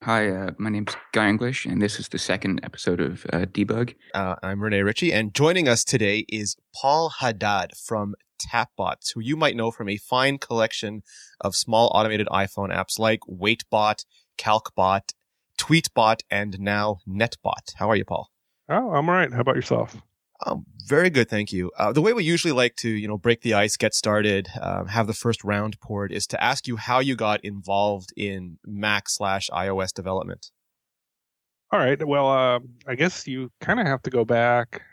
Hi, my name's Guy English, and this is the second episode of Debug. I'm Rene Ritchie, and joining us today is Paul Haddad from Tapbots, who you might know from a fine collection of small automated iPhone apps like WaitBot, CalcBot, TweetBot, and now NetBot. How are you, Paul? Oh, I'm all right. How about yourself? Very good, thank you. The way we usually like to, break the ice, get started, have the first round poured is to ask you how you got involved in Mac/iOS development. All right. Well, I guess you kind of have to go back.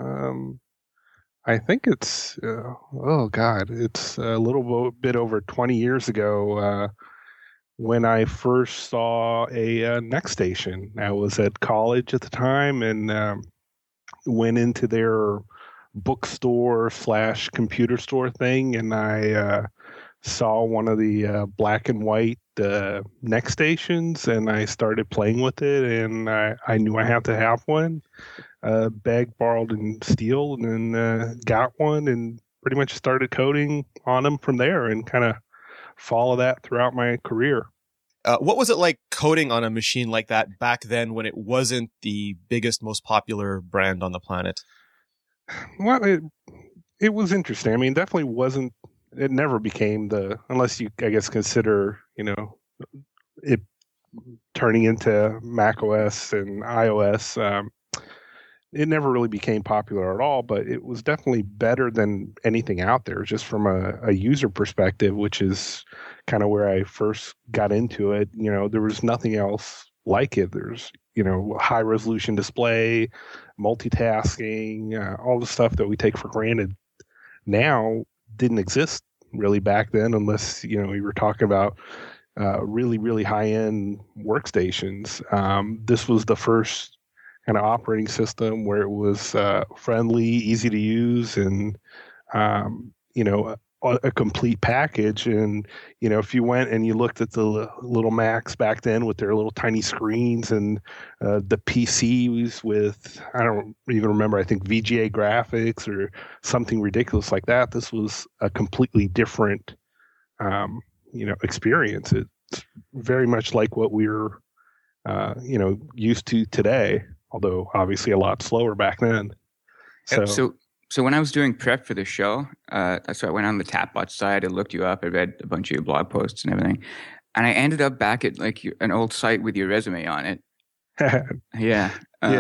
I think it's, it's a little bit over 20 years ago when I first saw a Next Station. I was at college at the time and went into their bookstore / computer store thing, and I saw one of the black and white Next Stations, and I started playing with it, and I knew I had to have one. Begged, borrowed, and steal, and then got one, and pretty much started coding on them from there, and kind of follow that throughout my career. What was it like coding on a machine like that back then when it wasn't the biggest, most popular brand on the planet? Well, it was interesting. I mean, definitely wasn't. It never became unless you, I guess, consider, it turning into Mac OS and iOS. It never really became popular at all, but it was definitely better than anything out there, just from a user perspective, which is kind of where I first got into it. There was nothing else like it. There's, high resolution display, multitasking, all the stuff that we take for granted now didn't exist really back then, unless, we were talking about really, really high-end workstations. This was the first kind of operating system where it was friendly, easy to use, and a complete package. And if you went and you looked at the little Macs back then with their little tiny screens and the PCs with, I don't even remember, I think VGA graphics or something ridiculous like that, this was a completely different experience. It's very much like what we're used to today, although obviously a lot slower back then. So when I was doing prep for the show, so I went on the Tapbot site, I looked you up, I read a bunch of your blog posts and everything, and I ended up back at an old site with your resume on it. Yeah.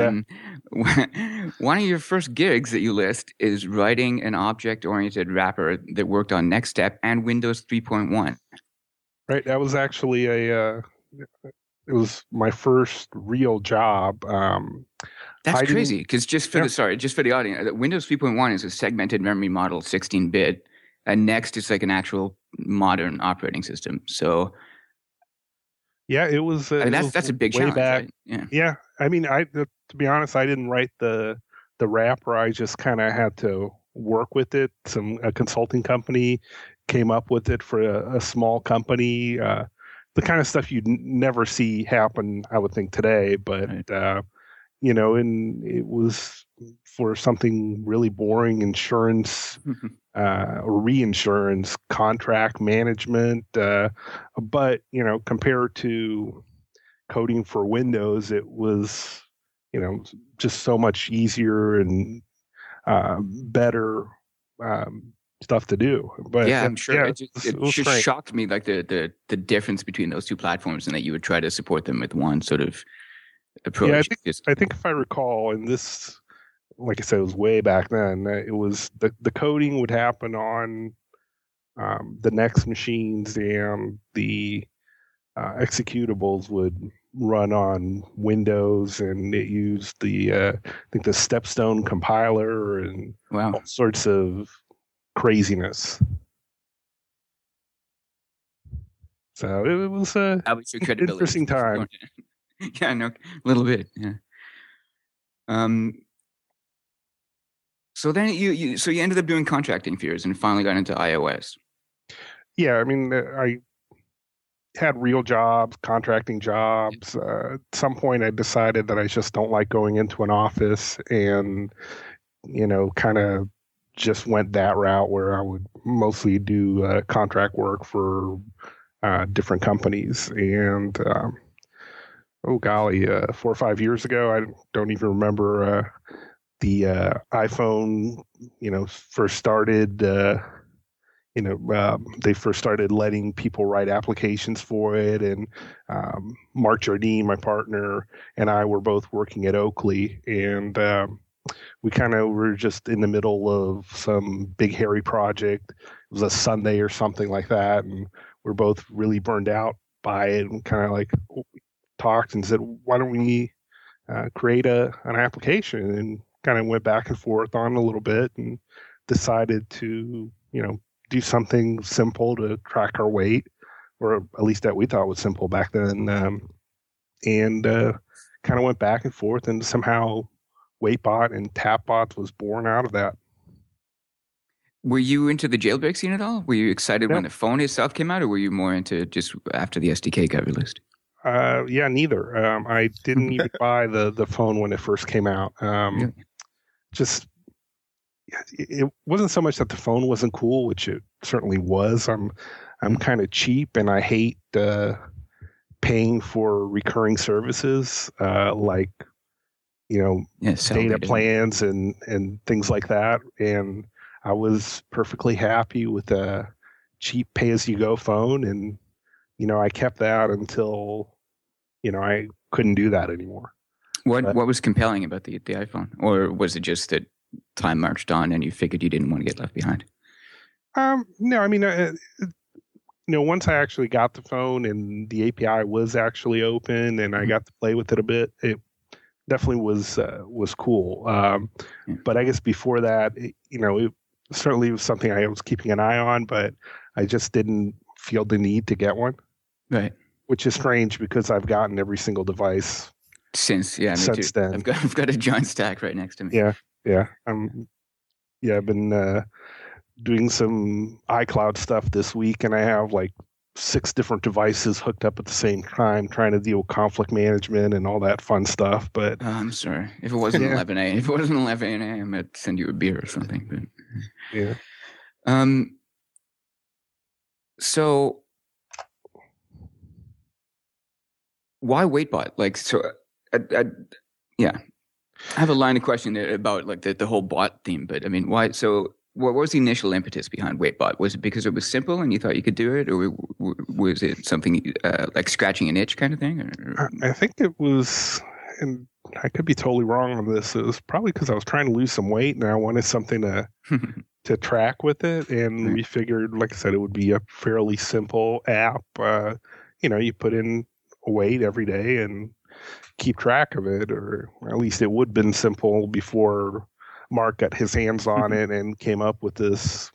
One of your first gigs that you list is writing an object-oriented wrapper that worked on NextStep and Windows 3.1. Right. That was actually it was my first real job. That's crazy, because just for the audience, Windows 3.1 is a segmented memory model, 16-bit, and Next is like an actual modern operating system. So, yeah, it was. That's a big challenge. Right? Yeah. I mean, to be honest, I didn't write the wrapper. I just kind of had to work with it. A consulting company came up with it for a small company. The kind of stuff you'd never see happen, I would think, today, but. Right. And it was for something really boring, insurance or reinsurance, contract management. But, compared to coding for Windows, it was, just so much easier and better stuff to do. But yeah, I'm sure it just shocked me, like the difference between those two platforms, and that you would try to support them with one sort of approach. Yeah, I think if I recall, and this, like I said, it was way back then. It was the coding would happen on the Next machines, and the executables would run on Windows, and it used I think the Stepstone compiler and all sorts of craziness. So it was an interesting time. Yeah, no, a little bit. Yeah. So then you ended up doing contracting for years and finally got into iOS. Yeah, I mean, I had real jobs, contracting jobs. At some point, I decided that I just don't like going into an office, and kind of just went that route where I would mostly do contract work for different companies. And oh golly, 4 or 5 years ago. I don't even remember the iPhone, first started. They first started letting people write applications for it, and Mark Jardine, my partner, and I were both working at Oakley, and we kind of were just in the middle of some big hairy project. It was a Sunday or something like that, and we're both really burned out by it, and kind of like talked and said, why don't we create an application, and kind of went back and forth on it a little bit and decided to, do something simple to track our weight, or at least that we thought was simple back then. And kind of went back and forth, and somehow WaitBot and TapBots was born out of that. Were you into the jailbreak scene at all? Were you excited when the phone itself came out, or were you more into just after the SDK got released? Yeah, neither. I didn't even buy the phone when it first came out. Just it wasn't so much that the phone wasn't cool, which it certainly was. I'm kind of cheap, and I hate paying for recurring services like data plans and things like that. And I was perfectly happy with a cheap pay-as-you-go phone, and I kept that until I couldn't do that anymore. What was compelling about the iPhone, or was it just that time marched on and you figured you didn't want to get left behind? No, I mean, once I actually got the phone and the API was actually open and I got to play with it a bit, it definitely was cool. But I guess before that, it certainly was something I was keeping an eye on, but I just didn't feel the need to get one. Right. Which is strange because I've gotten every single device since since then. I've got a giant stack right next to me. Yeah. I've been doing some iCloud stuff this week, and I have like 6 different devices hooked up at the same time, trying to deal with conflict management and all that fun stuff. But I'm sorry if it wasn't 11 a.m. If it wasn't 11 a.m., I'd send you a beer or something. But yeah. So why WaitBot? I have a line of question about like the whole bot theme, but I mean, why? So what was the initial impetus behind WaitBot? Was it because it was simple and you thought you could do it, or was it something like scratching an itch kind of thing? Or? I think it was, and I could be totally wrong on this. It was probably because I was trying to lose some weight and I wanted something to track with it. And we figured, like I said, it would be a fairly simple app. You put in weight every day and keep track of it, or at least it would have been simple before Mark got his hands on it and came up with this,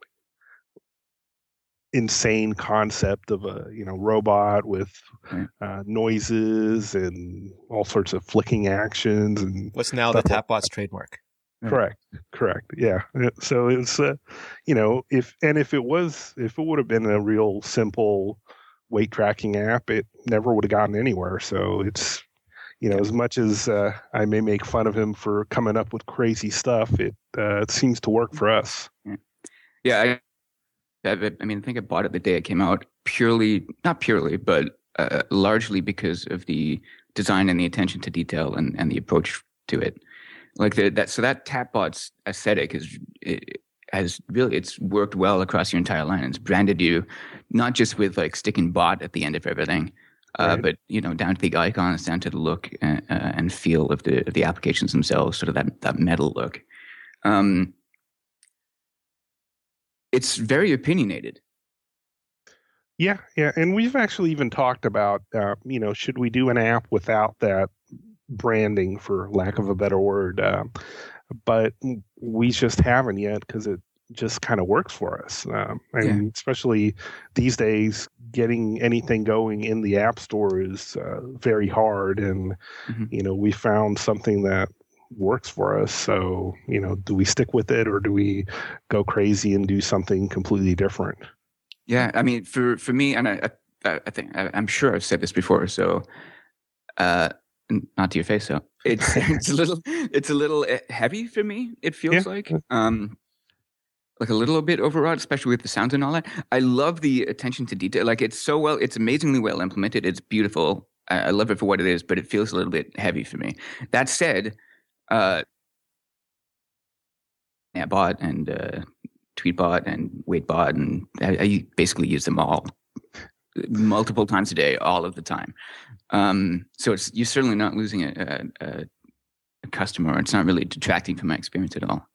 insane concept of a, robot with noises and all sorts of flicking actions. And what's now the TapBots trademark. Correct. Yeah. So it's, if it would have been a real simple weight tracking app, it never would have gotten anywhere. So it's, as much as I may make fun of him for coming up with crazy stuff, it seems to work for us. Yeah. I think I bought it the day it came out, not purely, but largely because of the design and the attention to detail and the approach to it. Like that TapBots aesthetic it's worked well across your entire line. It's branded you not just with like sticking bot at the end of everything, right, but down to the icons, down to the look and feel of the applications themselves, sort of that metal look. It's very opinionated. Yeah, and we've actually even talked about should we do an app without that branding, for lack of a better word, but we just haven't yet because it just kind of works for us. Especially these days, getting anything going in the App Store is very hard. And, we found something that works for us. So, do we stick with it or do we go crazy and do something completely different? Yeah. I mean, for me, and I think I'm sure I've said this before. So, not to your face, so it's a little heavy for me. It feels like a little bit overwrought, especially with the sounds and all that. I love the attention to detail. Like it's amazingly well implemented. It's beautiful. I love it for what it is, but it feels a little bit heavy for me. That said, Bot and Tweetbot and Waitbot, and I basically use them all multiple times a day, all of the time. So you're certainly not losing a customer. It's not really detracting from my experience at all.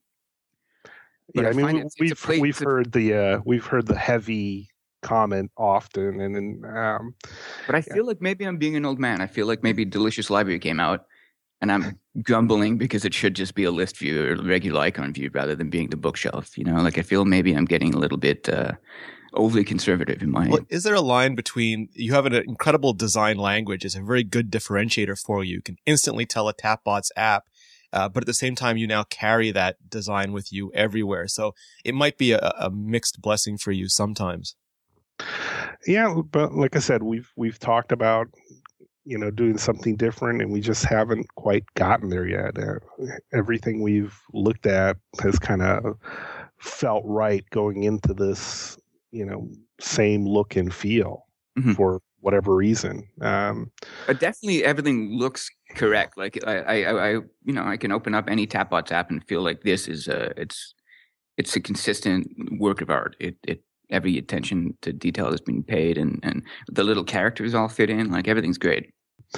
But I mean, we've heard the heavy comment often, and but I feel like maybe I'm being an old man. I feel like maybe Delicious Library came out, and I'm grumbling because it should just be a list view or regular icon view rather than being the bookshelf. Like I feel maybe I'm getting a little bit overly conservative in my. Well, is there a line between you have an incredible design language? It's a very good differentiator for you. You can instantly tell a Tapbots app. But at the same time, you now carry that design with you everywhere. So it might be a mixed blessing for you sometimes. Yeah, but like I said, we've talked about doing something different, and we just haven't quite gotten there yet. Everything we've looked at has kind of felt right going into this, same look and feel for whatever reason. But definitely everything looks correct. Like I can open up any Tapbots app and feel like this is it's a consistent work of art. It every attention to detail has been paid, and the little characters all fit in. Like everything's great.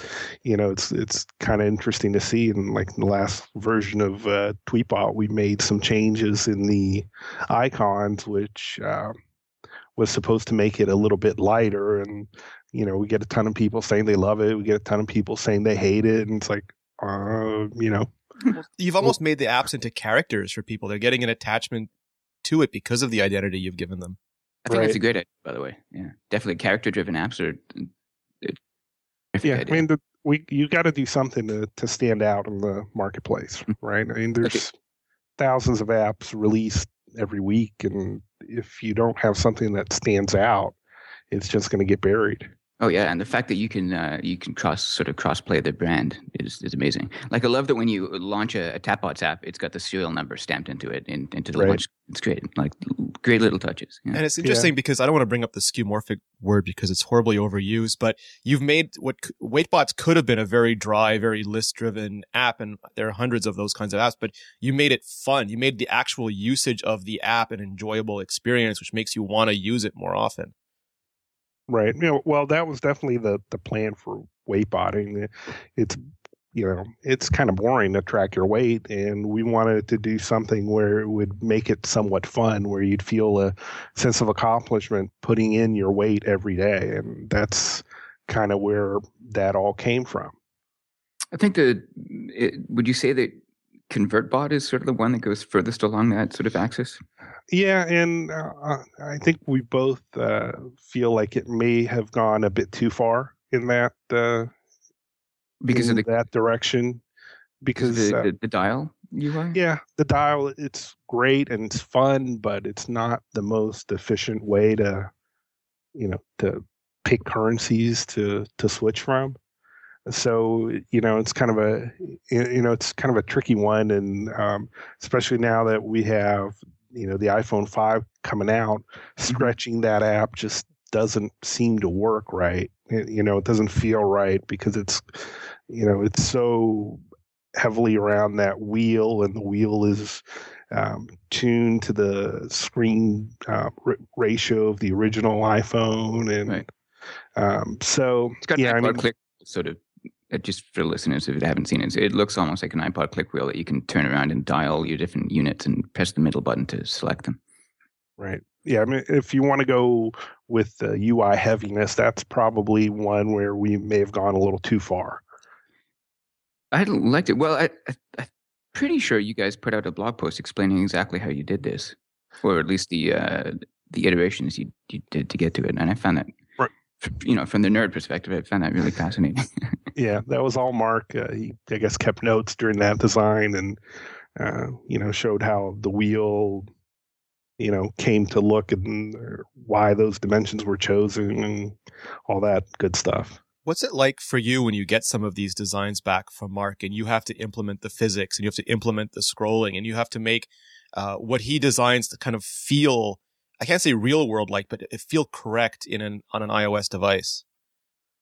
It's kind of interesting to see. In like the last version of Tweetbot, we made some changes in the icons, which was supposed to make it a little bit lighter, and we get a ton of people saying they love it. We get a ton of people saying they hate it, and it's like, You've almost made the apps into characters for people. They're getting an attachment to it because of the identity you've given them. I think that's a great idea, by the way. Yeah, definitely character-driven apps are. Yeah, I mean, you got to do something to stand out in the marketplace, right? I mean, there's thousands of apps released every week, and if you don't have something that stands out, it's just going to get buried. Oh yeah, and the fact that you can cross-play the brand is amazing. Like I love that when you launch a Tapbots app, it's got the serial number stamped into it into the launch. It's great, like great little touches. Yeah. And it's interesting because I don't want to bring up the skeuomorphic word because it's horribly overused, but you've made what Waitbots could have been a very dry, very list-driven app, and there are hundreds of those kinds of apps, but you made it fun. You made the actual usage of the app an enjoyable experience, which makes you want to use it more often. Right. Well, that was definitely the plan for Waitbotting. It's kind of boring to track your weight, and we wanted to do something where it would make it somewhat fun, where you'd feel a sense of accomplishment putting in your weight every day, and that's kind of where that all came from. I think would you say that ConvertBot is sort of the one that goes furthest along that sort of axis? Yeah, and I think we both feel like it may have gone a bit too far in that because of that direction. Because the dial UI? Yeah, the dial, it's great and it's fun, but it's not the most efficient way to pick currencies to switch from. So it's kind of a tricky one, and especially now that we have the iPhone 5 coming out, stretching that app just doesn't seem to work right. It doesn't feel right because it's so heavily around that wheel, and the wheel is tuned to the screen ratio of the original iPhone, and so it's got an iPod click sort of. Just for listeners, if you haven't seen it, it looks almost like an iPod click wheel that you can turn around and dial your different units and press the middle button to select them. Right. Yeah. I mean, if you want to go with the UI heaviness, that's probably one where we may have gone a little too far. I liked it. Well, I'm pretty sure you guys put out a blog post explaining exactly how you did this, or at least the iterations you did to get to it, and I found that. From the nerd perspective, I found that really fascinating. Yeah, that was all Mark. He, I guess, kept notes during that design, and showed how the wheel, came to look, and why those dimensions were chosen, and all that good stuff. What's it like for you when you get some of these designs back from Mark, and you have to implement the physics, and you have to implement the scrolling, and you have to make what he designs to kind of feel, I can't say real world like, but it feel correct on an iOS device?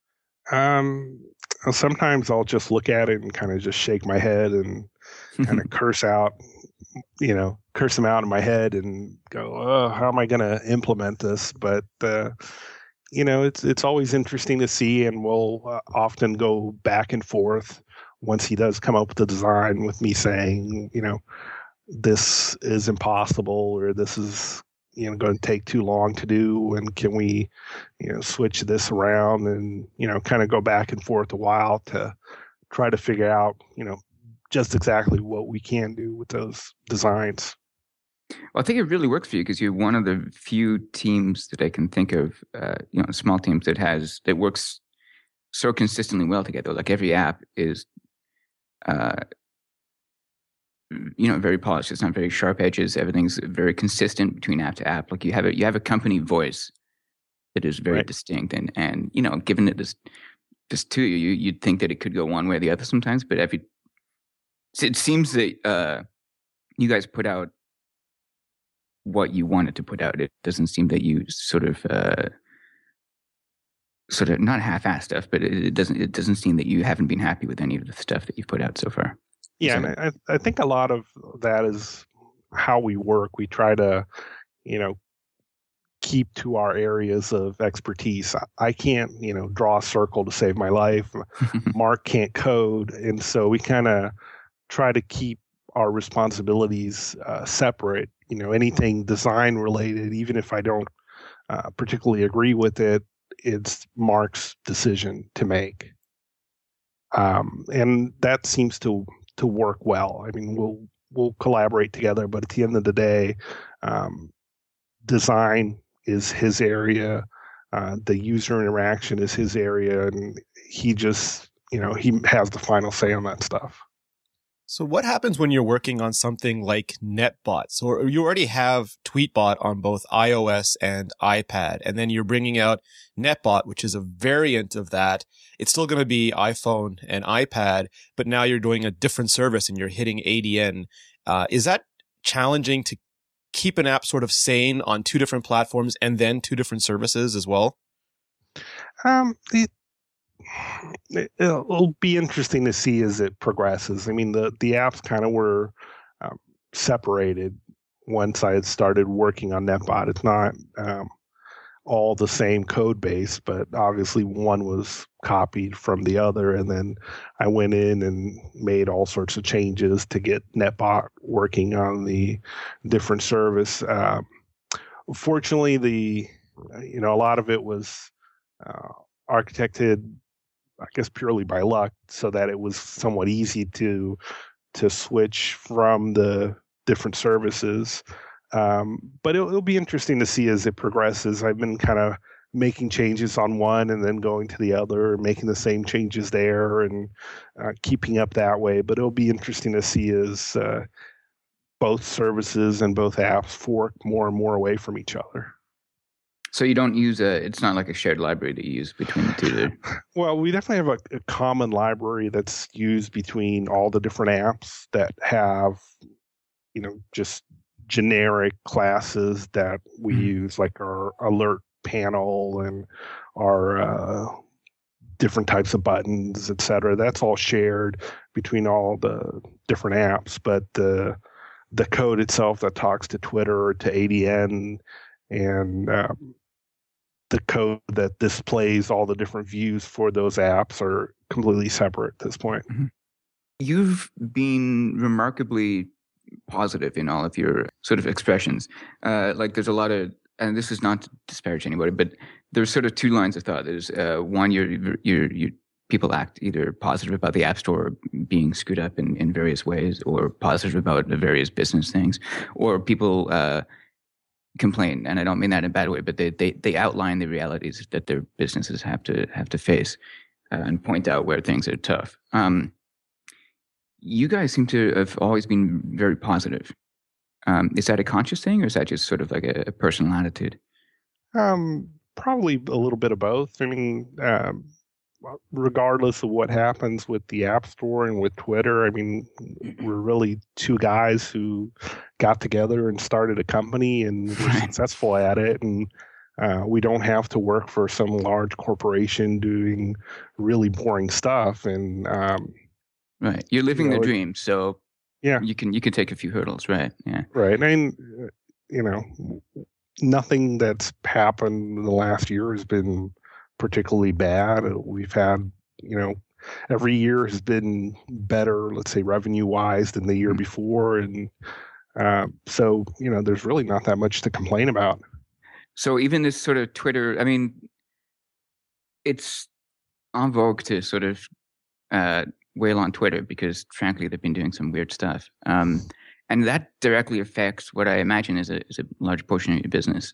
Um, Sometimes I'll just look at it and kind of just shake my head and kind of curse them out in my head and go, oh, how am I going to implement this? But, it's always interesting to see, and we'll often go back and forth once he does come up with the design with me saying, this is impossible, or this is, going to take too long to do, and can we, switch this around, and, kind of go back and forth a while to try to figure out, just exactly what we can do with those designs. Well, I think it really works for you because you're one of the few teams that I can think of, small teams that works so consistently well together. Like every app is, very polished. It's not very sharp edges. Everything's very consistent between app to app. Like you have a company voice that is very distinct, and given it this to you, you'd think that it could go one way or the other sometimes. But it seems that you guys put out what you wanted to put out. It doesn't seem that you sort of not half-assed stuff, but it doesn't seem that you haven't been happy with any of the stuff that you've put out so far. Yeah, and I think a lot of that is how we work. We try to, keep to our areas of expertise. I can't, draw a circle to save my life. Mark can't code. And so we kind of try to keep our responsibilities separate. Anything design related, even if I don't particularly agree with it, it's Mark's decision to make. And that seems to work well. I mean, we'll collaborate together, but at the end of the day, design is his area. The user interaction is his area, and he just, he has the final say on that stuff. So what happens when you're working on something like NetBot? Or you already have Tweetbot on both iOS and iPad, and then you're bringing out NetBot, which is a variant of that. It's still going to be iPhone and iPad, but now you're doing a different service and you're hitting ADN. Is that challenging to keep an app sort of sane on two different platforms and then two different services as well? It'll be interesting to see as it progresses. I mean, the apps kind of were separated once I had started working on NetBot. It's not all the same code base, but obviously one was copied from the other, and then I went in and made all sorts of changes to get NetBot working on the different service. Fortunately, a lot of it was architected, I guess, purely by luck, so that it was somewhat easy to switch from the different services. But it'll be interesting to see as it progresses. I've been kind of making changes on one and then going to the other, making the same changes there, and keeping up that way. But it'll be interesting to see as both services and both apps fork more and more away from each other. So you don't use it's not like a shared library that you use between the two there. Well, we definitely have a common library that's used between all the different apps that have, just generic classes that we use, like our alert panel and our different types of buttons, et cetera. That's all shared between all the different apps. But the code itself that talks to Twitter or to ADN and the code that displays all the different views for those apps are completely separate at this point. Mm-hmm. You've been remarkably positive in all of your sort of expressions. Like there's a lot of, and this is not to disparage anybody, but there's sort of two lines of thought. There's one, you people act either positive about the App Store being screwed up in various ways, or positive about the various business things, or people complain, and I don't mean that in a bad way, but they outline the realities that their businesses have to face and point out where things are tough. You guys seem to have always been very positive. Is that a conscious thing, or is that just sort of like a personal attitude? Probably a little bit of both. I mean, regardless of what happens with the App Store and with Twitter, I mean, we're really two guys who got together and started a company and were successful at it. And We don't have to work for some large corporation doing really boring stuff. And right, you're living the it, dream, so yeah, you can take a few hurdles, right? Yeah, right. And nothing that's happened in the last year has been particularly bad. We've had, every year has been better, let's say revenue wise, than the year before, and so there's really not that much to complain about. So even this sort of Twitter, I mean, it's en vogue to sort of wail on Twitter because, frankly, they've been doing some weird stuff, and that directly affects what I imagine is a large portion of your business.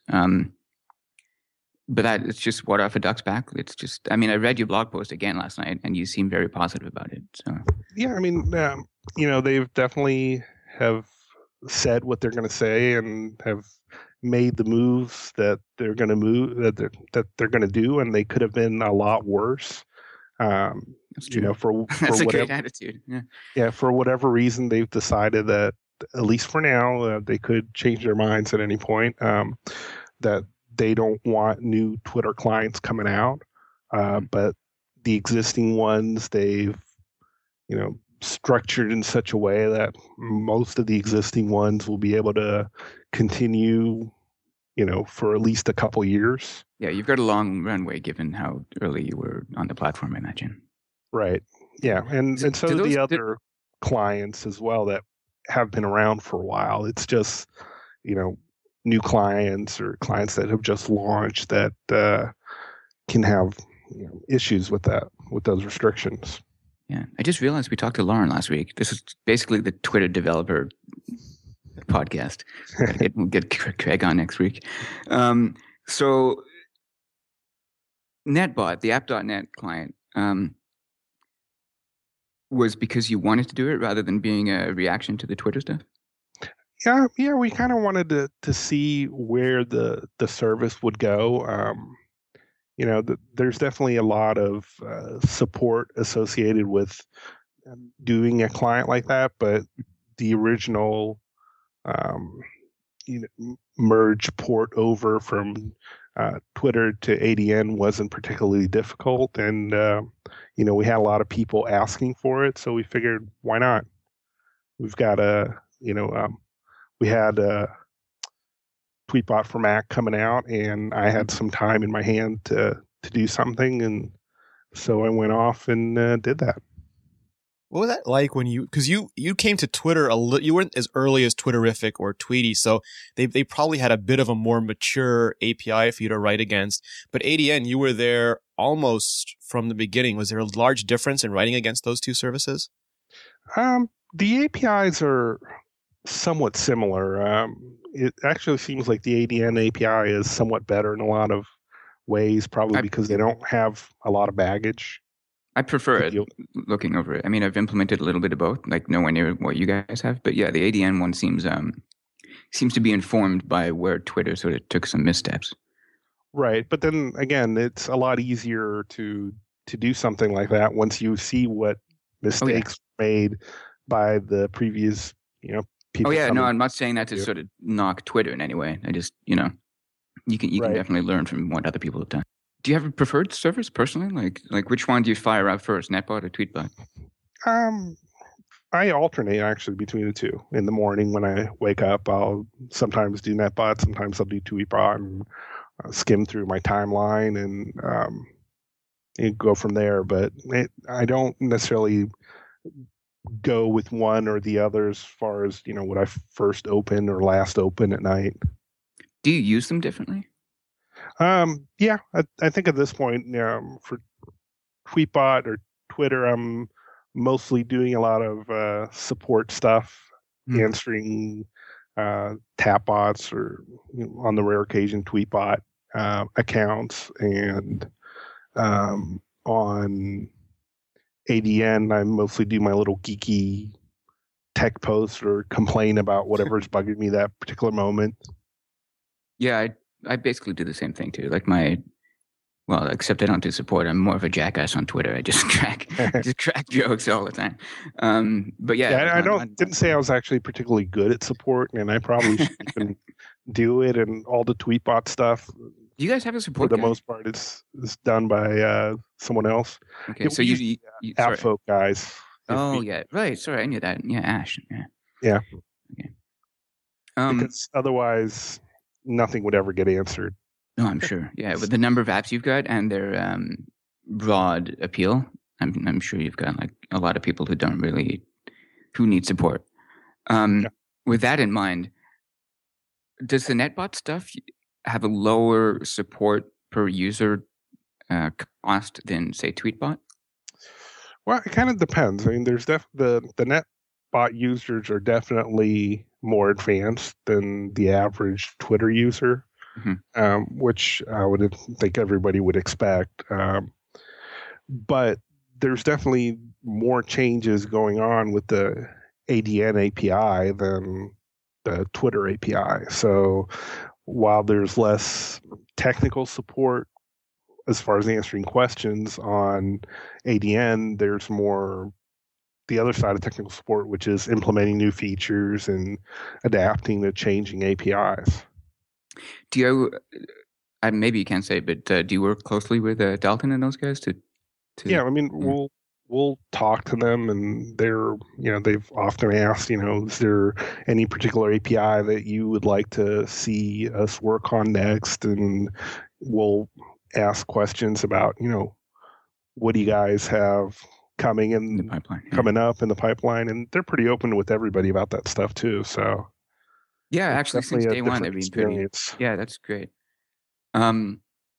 But it's just water off a duck's back. It's just, I mean, I read your blog post again last night, and you seem very positive about it. So yeah, I mean, they've definitely have said what they're going to say and have made the moves that they're going to that they're going to do, and they could have been a lot worse. That's true. For that's a whatever, great attitude. Yeah, for whatever reason, they've decided that at least for now, they could change their minds at any point. That they don't want new Twitter clients coming out, but the existing ones they've structured in such a way that most of the existing ones will be able to continue, for at least a couple years. Yeah, you've got a long runway given how early you were on the platform, I imagine. Right. Yeah, and so do the other clients as well that have been around for a while. It's just, new clients or clients that have just launched that can have issues with those restrictions. Yeah, I just realized we talked to Lauren last week. This is basically the Twitter developer podcast. We'll get Craig on next week. So NetBot, the app.net client, was because you wanted to do it rather than being a reaction to the Twitter stuff? Yeah, we kind of wanted to see where the service would go. There's definitely a lot of support associated with doing a client like that, but the original merge port over from Twitter to ADN wasn't particularly difficult, and we had a lot of people asking for it, so we figured, why not? We've got we had Tweetbot for Mac coming out, and I had some time in my hand to do something, and so I went off and did that. What was that like when because you came to Twitter you weren't as early as Twitterrific or Tweety, so they probably had a bit of a more mature API for you to write against. But ADN, you were there almost from the beginning. Was there a large difference in writing against those two services? The APIs are somewhat similar. It actually seems like the ADN API is somewhat better in a lot of ways, probably because they don't have a lot of baggage. I prefer it looking over it. I mean, I've implemented a little bit of both, like nowhere near what you guys have. But yeah, the ADN one seems to be informed by where Twitter sort of took some missteps. Right. But then again, it's a lot easier to do something like that once you see what mistakes made by the previous, people. Oh yeah, no, I'm not saying that to sort of knock Twitter in any way. I just, you can definitely learn from what other people have done. Do you have a preferred service personally? Like which one do you fire up first, NetBot or Tweetbot? I alternate actually between the two. In the morning when I wake up, I'll sometimes do NetBot, sometimes I'll do Tweetbot and skim through my timeline and go from there. But I don't necessarily go with one or the other as far as, what I first open or last open at night. Do you use them differently? Yeah, I think at this point, for Tweetbot or Twitter, I'm mostly doing a lot of support stuff, answering tap bots or on the rare occasion Tweetbot accounts, and on ADN, I mostly do my little geeky tech posts or complain about whatever's bugging me that particular moment. Yeah, I basically do the same thing too. Like except I don't do support. I'm more of a jackass on Twitter. I just crack jokes all the time. But yeah, I didn't say I was actually particularly good at support, and I probably should even do it. And all the Tweetbot stuff, Do you guys have a For support the guy? most part, it's done by someone else. Okay, Yeah, so we you, use sorry. AppFolk guys. Oh yeah, right. Sorry, I knew that. Yeah, Ash. Yeah. Yeah. Okay. Because otherwise, nothing would ever get answered. No, I'm sure. Yeah, with the number of apps you've got and their broad appeal, I'm sure you've got like a lot of people who need support. With that in mind, does the NetBot stuff have a lower support per user cost than, say, Tweetbot? Well, it kind of depends. I mean, there's the NetBot users are definitely more advanced than the average Twitter user, which I would think everybody would expect. But there's definitely more changes going on with the ADN API than the Twitter API. So while there's less technical support as far as answering questions on ADN, there's more the other side of technical support, which is implementing new features and adapting to changing APIs. Do you, maybe you can't say, but do you work closely with Dalton and those guys to Yeah, I mean, we'll talk to them, and they've often asked, is there any particular API that you would like to see us work on next? And we'll ask questions about, what do you guys have coming in the pipeline, coming up in the pipeline? And they're pretty open with everybody about that stuff too. So yeah, actually, since day one, they've been pretty. Yeah, that's great. Do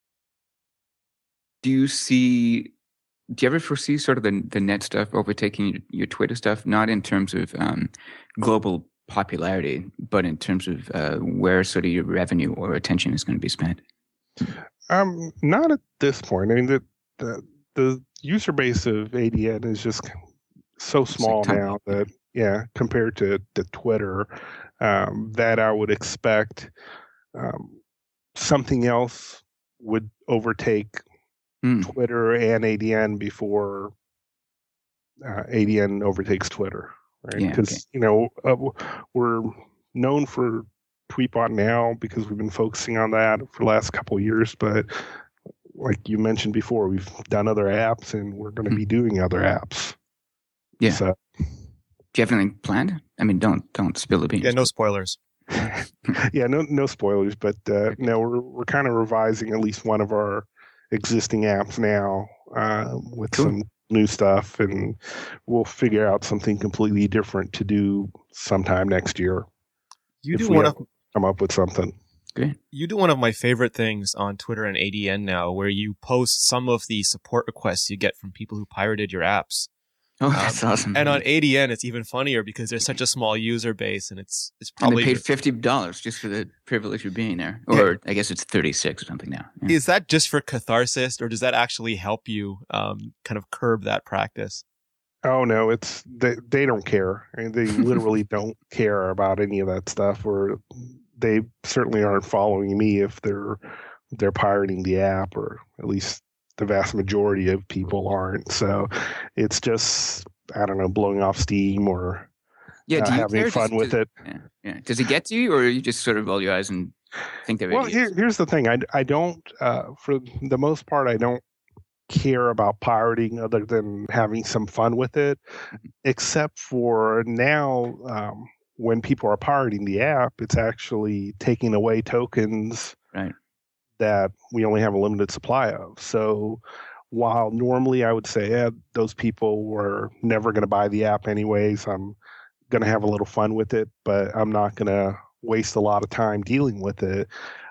you ever foresee sort of the net stuff overtaking your Twitter stuff, not in terms of global popularity, but in terms of where sort of your revenue or attention is going to be spent? Not at this point. I mean, the user base of ADN is just so small now that, compared to Twitter, that I would expect something else would overtake Twitter and ADN before ADN overtakes Twitter, right? Because we're known for Tweetbot now because we've been focusing on that for the last couple of years. But like you mentioned before, we've done other apps and we're going to be doing other apps. Yeah. So, do you have anything planned? I mean, don't spill the beans. Yeah, no spoilers. Yeah, no spoilers. But no, we're kind of revising at least one of our existing apps now with some new stuff, and we'll figure out something completely different to do sometime next year. You do want to come up with something. Great. You do one of my favorite things on Twitter and ADN now, where you post some of the support requests you get from people who pirated your apps. Oh, that's awesome. And on ADN, it's even funnier because there's such a small user base, and it's probably and they paid $50 just for the privilege of being there, or I guess it's 36 or something now. Yeah. Is that just for catharsis, or does that actually help you kind of curb that practice? Oh no, it's they don't care. I mean, they literally don't care about any of that stuff, or they certainly aren't following me if they're pirating the app, or at least the vast majority of people aren't. So it's just, I don't know, blowing off steam or having fun with it. Yeah. Does it get to you, or you just sort of roll your eyes and think they're idiots? Well, here's the thing. I don't, for the most part, I don't care about pirating other than having some fun with it, except for now, when people are pirating the app, it's actually taking away tokens that we only have a limited supply of. So while normally I would say, those people were never going to buy the app anyways, I'm going to have a little fun with it, but I'm not going to waste a lot of time dealing with it.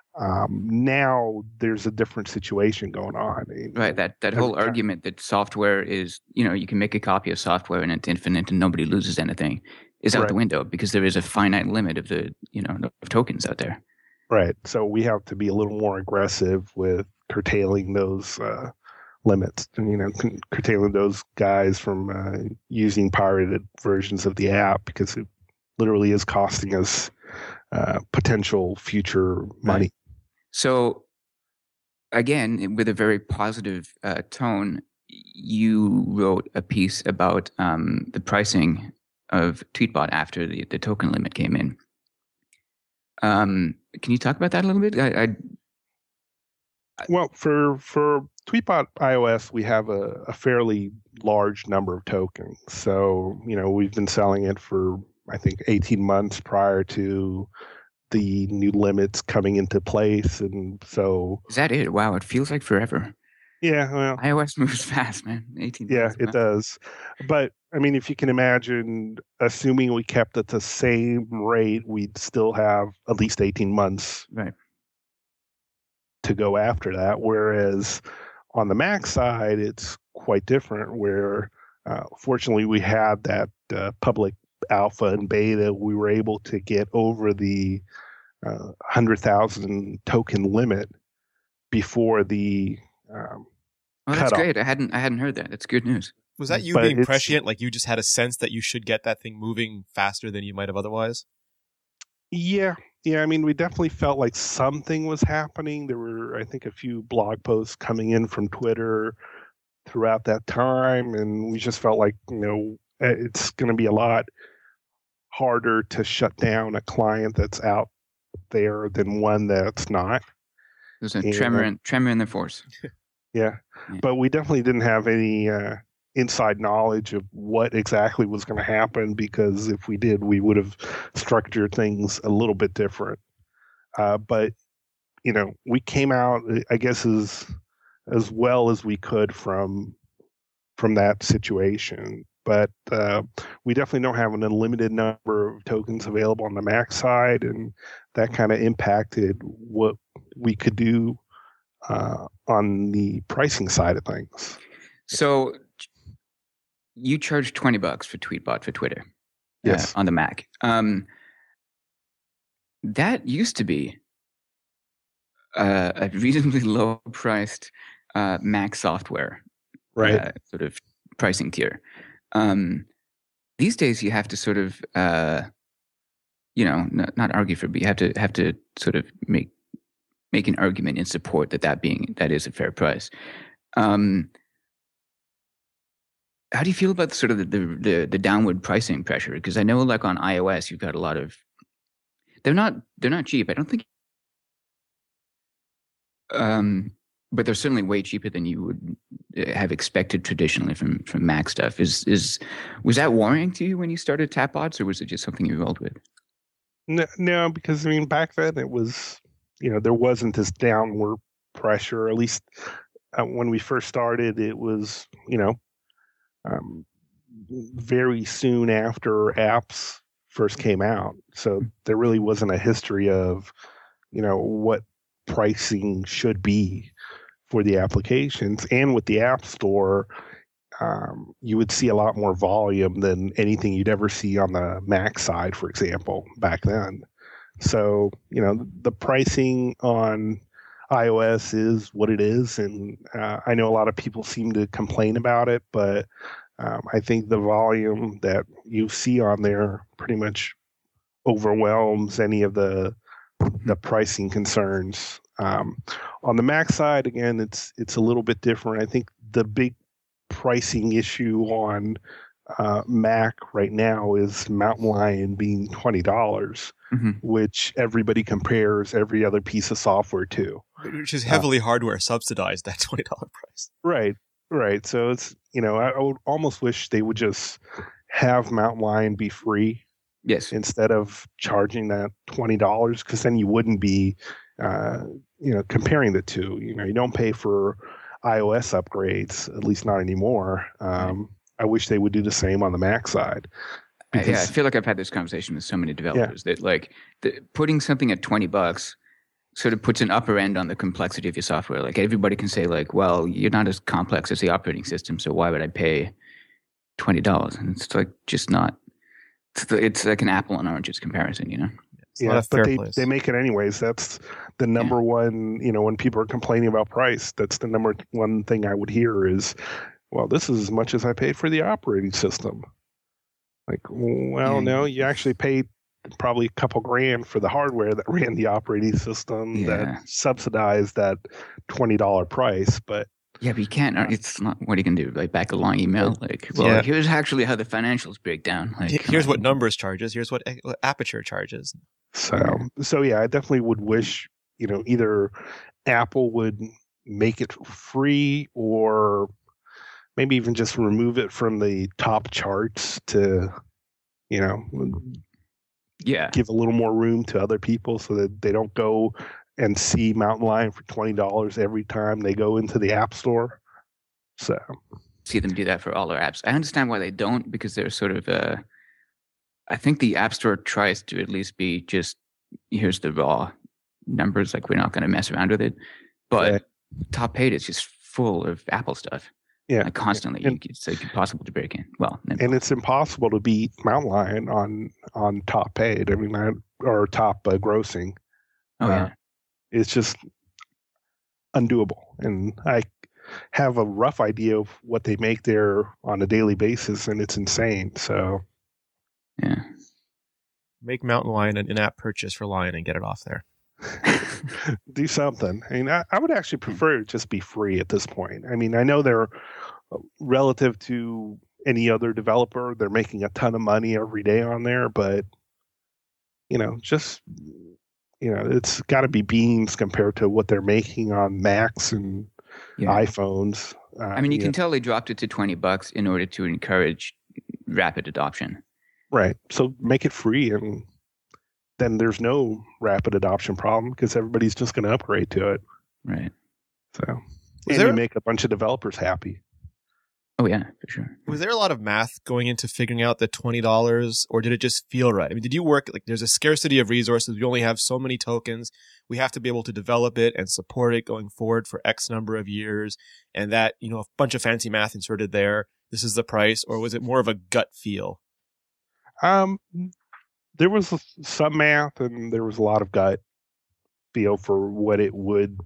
Now there's a different situation going on. Right. That whole argument that software is, you can make a copy of software and it's infinite and nobody loses anything is out the window, because there is a finite limit of of tokens out there. Right. So we have to be a little more aggressive with curtailing those limits, curtailing those guys from using pirated versions of the app, because it literally is costing us potential future money. So again, with a very positive tone, you wrote a piece about the pricing of Tweetbot after the token limit came in. Can you talk about that a little bit? Well, for Tweetbot iOS, we have a fairly large number of tokens. So, we've been selling it for, I think, 18 months prior to the new limits coming into place. And so... Is that it? Wow, it feels like forever. Yeah, well... iOS moves fast, man. 18 Yeah, months, it does. But, if you can imagine, assuming we kept at the same rate, we'd still have at least 18 months. Right. To go after that, whereas on the Mac side, it's quite different. Where fortunately we had that public alpha and beta, we were able to get over the 100,000 token limit before the. That's great. I hadn't heard that. That's good news. Was that you being prescient? Like you just had a sense that you should get that thing moving faster than you might have otherwise? Yeah. Yeah, we definitely felt like something was happening. There were, I think, a few blog posts coming in from Twitter throughout that time, and we just felt like, it's going to be a lot harder to shut down a client that's out there than one that's not. There's a tremor in the force. Yeah, but we definitely didn't have any inside knowledge of what exactly was going to happen, because if we did, we would have structured things a little bit different. But we came out, I guess, as well as we could from that situation. But we definitely don't have an unlimited number of tokens available on the Mac side, and that kind of impacted what we could do on the pricing side of things. So you charge $20 for Tweetbot for Twitter. Yes. On the Mac. That used to be a reasonably low priced Mac software, right? Sort of pricing tier. These days you have to sort of, not argue for, but you have to sort of make an argument in support that is a fair price. How do you feel about sort of the downward pricing pressure? Because I know, like on iOS, you've got a lot of. They're not cheap. I don't think. But they're certainly way cheaper than you would have expected traditionally from Mac stuff. Was that worrying to you when you started Tapbots, or was it just something you rolled with? No, because back then it was, there wasn't this downward pressure. At least when we first started, it was, very soon after apps first came out. So there really wasn't a history of, what pricing should be for the applications. And with the App Store, you would see a lot more volume than anything you'd ever see on the Mac side, for example, back then. So, the pricing on iOS is what it is. And I know a lot of people seem to complain about it, but I think the volume that you see on there pretty much overwhelms any of the pricing concerns. On the Mac side, again, it's a little bit different. I think the big pricing issue on Mac right now is Mountain Lion being $20, which everybody compares every other piece of software to. Which is heavily hardware subsidized, that $20 price. Right. So it's, I would almost wish they would just have Mountain Lion be free. Yes. Instead of charging that $20, because then you wouldn't be, comparing the two. You don't pay for iOS upgrades, at least not anymore. I wish they would do the same on the Mac side. I feel like I've had this conversation with so many developers that putting something at $20 sort of puts an upper end on the complexity of your software. Like everybody can say like, well, you're not as complex as the operating system, so why would I pay $20? And it's like just not. It's like an apple and oranges comparison, Yeah, but they make it anyways. That's the number one, when people are complaining about price, that's the number one thing I would hear is, well, this is as much as I paid for the operating system. Like, well, no, you actually paid probably a couple grand for the hardware that ran the operating system that subsidized that $20 price. But you can't. It's not. What are you gonna do? Like back a long email? Like, well, here's actually how the financials break down. Like, here's what Numbers charges. Here's what Aperture charges. So yeah, I definitely would wish either Apple would make it free, or maybe even just remove it from the top charts to, give a little more room to other people so that they don't go and see Mountain Lion for $20 every time they go into the App Store. So see them do that for all their apps. I understand why they don't, because they're sort of I think the App Store tries to at least be just, here's the raw numbers, like we're not going to mess around with it. But Top Paid is just full of Apple stuff. Yeah, like constantly. It's like impossible to break in. Well, and it's impossible to beat Mountain Lion on Top Paid. I mean, or top grossing. Oh yeah, it's just undoable. And I have a rough idea of what they make there on a daily basis, and it's insane. So yeah, make Mountain Lion an in-app purchase for Lion and get it off there. Do something. I mean, I would actually prefer it just be free at this point. I mean, I know they're relative to any other developer, they're making a ton of money every day on there, but it's got to be beans compared to what they're making on Macs and iPhones. I mean, you can tell they dropped it to $20 in order to encourage rapid adoption. Right. So make it free, and then there's no rapid adoption problem because everybody's just going to upgrade to it. Right. So, you make a bunch of developers happy. Oh yeah, for sure. Was there a lot of math going into figuring out the $20, or did it just feel right? I mean, did you work, like, there's a scarcity of resources. We only have so many tokens. We have to be able to develop it and support it going forward for X number of years. And that, a bunch of fancy math inserted there. This is the price. Or was it more of a gut feel? There was some math, and there was a lot of gut feel for what it would,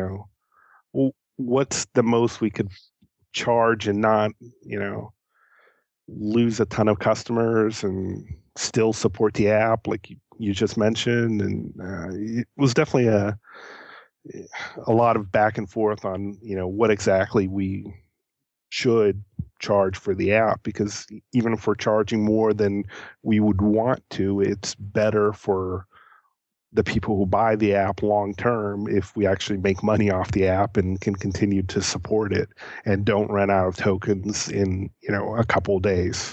what's the most we could charge and not, lose a ton of customers and still support the app like you just mentioned. And it was definitely a lot of back and forth on, what exactly we should charge for the app, because even if we're charging more than we would want to, it's better for the people who buy the app long term if we actually make money off the app and can continue to support it and don't run out of tokens in a couple of days.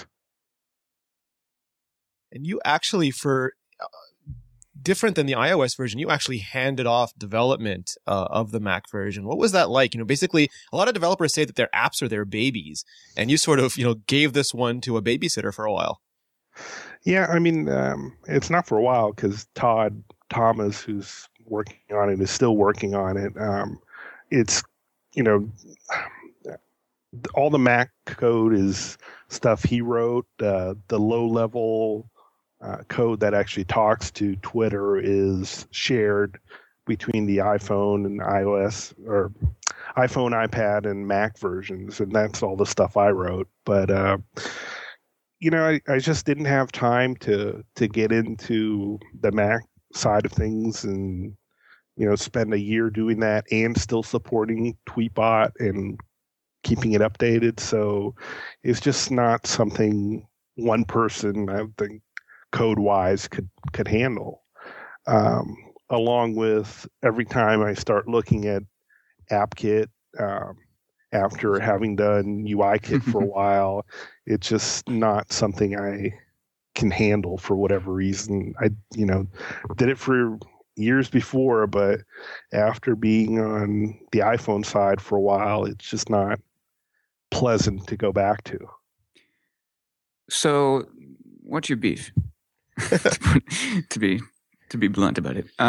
And you actually, for different than the iOS version, you actually handed off development of the Mac version. What was that like? Basically, a lot of developers say that their apps are their babies, and you sort of, gave this one to a babysitter for a while. Yeah, I mean, it's not for a while because Todd Thomas, who's working on it, is still working on it. It's, all the Mac code is stuff he wrote. The low-level code that actually talks to Twitter is shared between the iPhone and iOS, or iPhone, iPad, and Mac versions, and that's all the stuff I wrote. But I just didn't have time to get into the Mac side of things and spend a year doing that and still supporting Tweetbot and keeping it updated. So it's just not something one person, I think, code wise could handle. Along with every time I start looking at AppKit, after having done UIKit for a while, it's just not something I can handle for whatever reason. I did it for years before, but after being on the iPhone side for a while, it's just not pleasant to go back to. So what's your beef? to be blunt about it.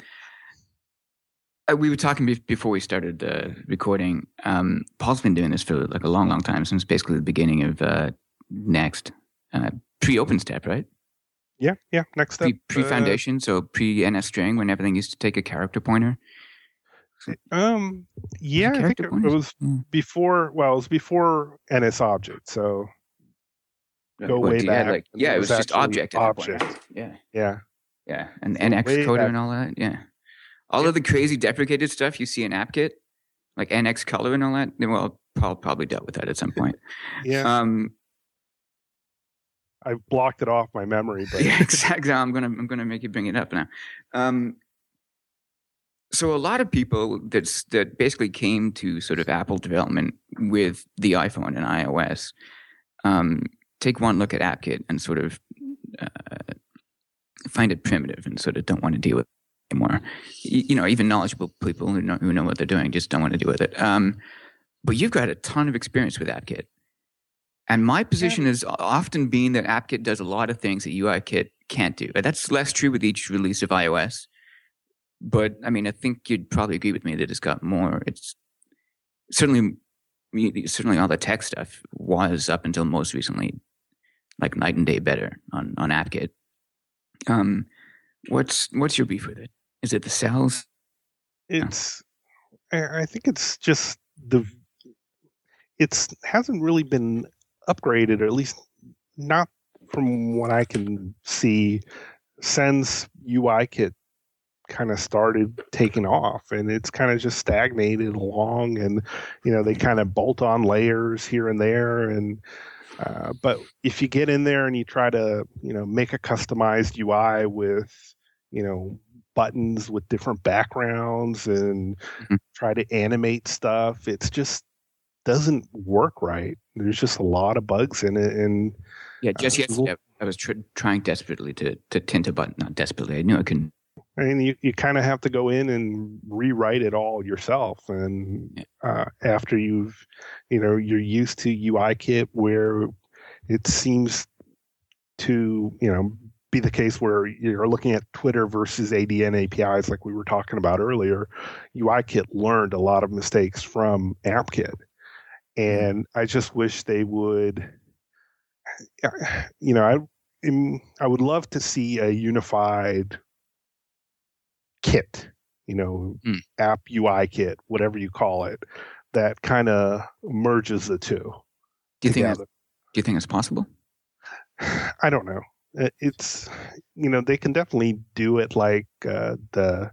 We were talking before we started recording. Paul's been doing this for like a long time, since basically the beginning of Next, pre-OpenStep, right? Yeah, Next Step. Pre-Foundation, so pre-NSString, when everything used to take a character pointer. Yeah, I think it was before. Well, it was before NSObject, so go way back. It was just object. Yeah, and NXCoder and all that. Yeah. All of the crazy deprecated stuff you see in AppKit, like NX Color and all that, well, Paul probably dealt with that at some point. Yeah. I blocked it off my memory, but yeah, exactly. I'm gonna make you bring it up now. So a lot of people that basically came to sort of Apple development with the iPhone and iOS take one look at AppKit and sort of find it primitive and sort of don't want to deal with it anymore. Even knowledgeable people who know what they're doing just don't want to deal with it. But you've got a ton of experience with AppKit. And my position has often been that AppKit does a lot of things that UIKit can't do. That's less true with each release of iOS. But I mean, I think you'd probably agree with me that it's got more. It's certainly all the tech stuff was up until most recently like night and day better on AppKit. What's your beef with it? Is it the cells? I think it's just it hasn't really been upgraded, or at least not from what I can see, since UIKit kind of started taking off, and it's kind of just stagnated along, and they kind of bolt on layers here and there, and but if you get in there and you try to make a customized UI with buttons with different backgrounds and try to animate stuff, it's just doesn't work right. There's just a lot of bugs in it, and just yesterday I was trying desperately to tint a button. Not desperately, I knew I couldn't. I mean, you kind of have to go in and rewrite it all yourself. And after you're used to UIKit, where it seems to, be the case where you're looking at Twitter versus ADN APIs, like we were talking about earlier. UIKit learned a lot of mistakes from AppKit. And I just wish they would, I would love to see a unified kit, app UI kit, whatever you call it, that kind of merges the two. Do you think it's possible? I don't know. It's they can definitely do it like the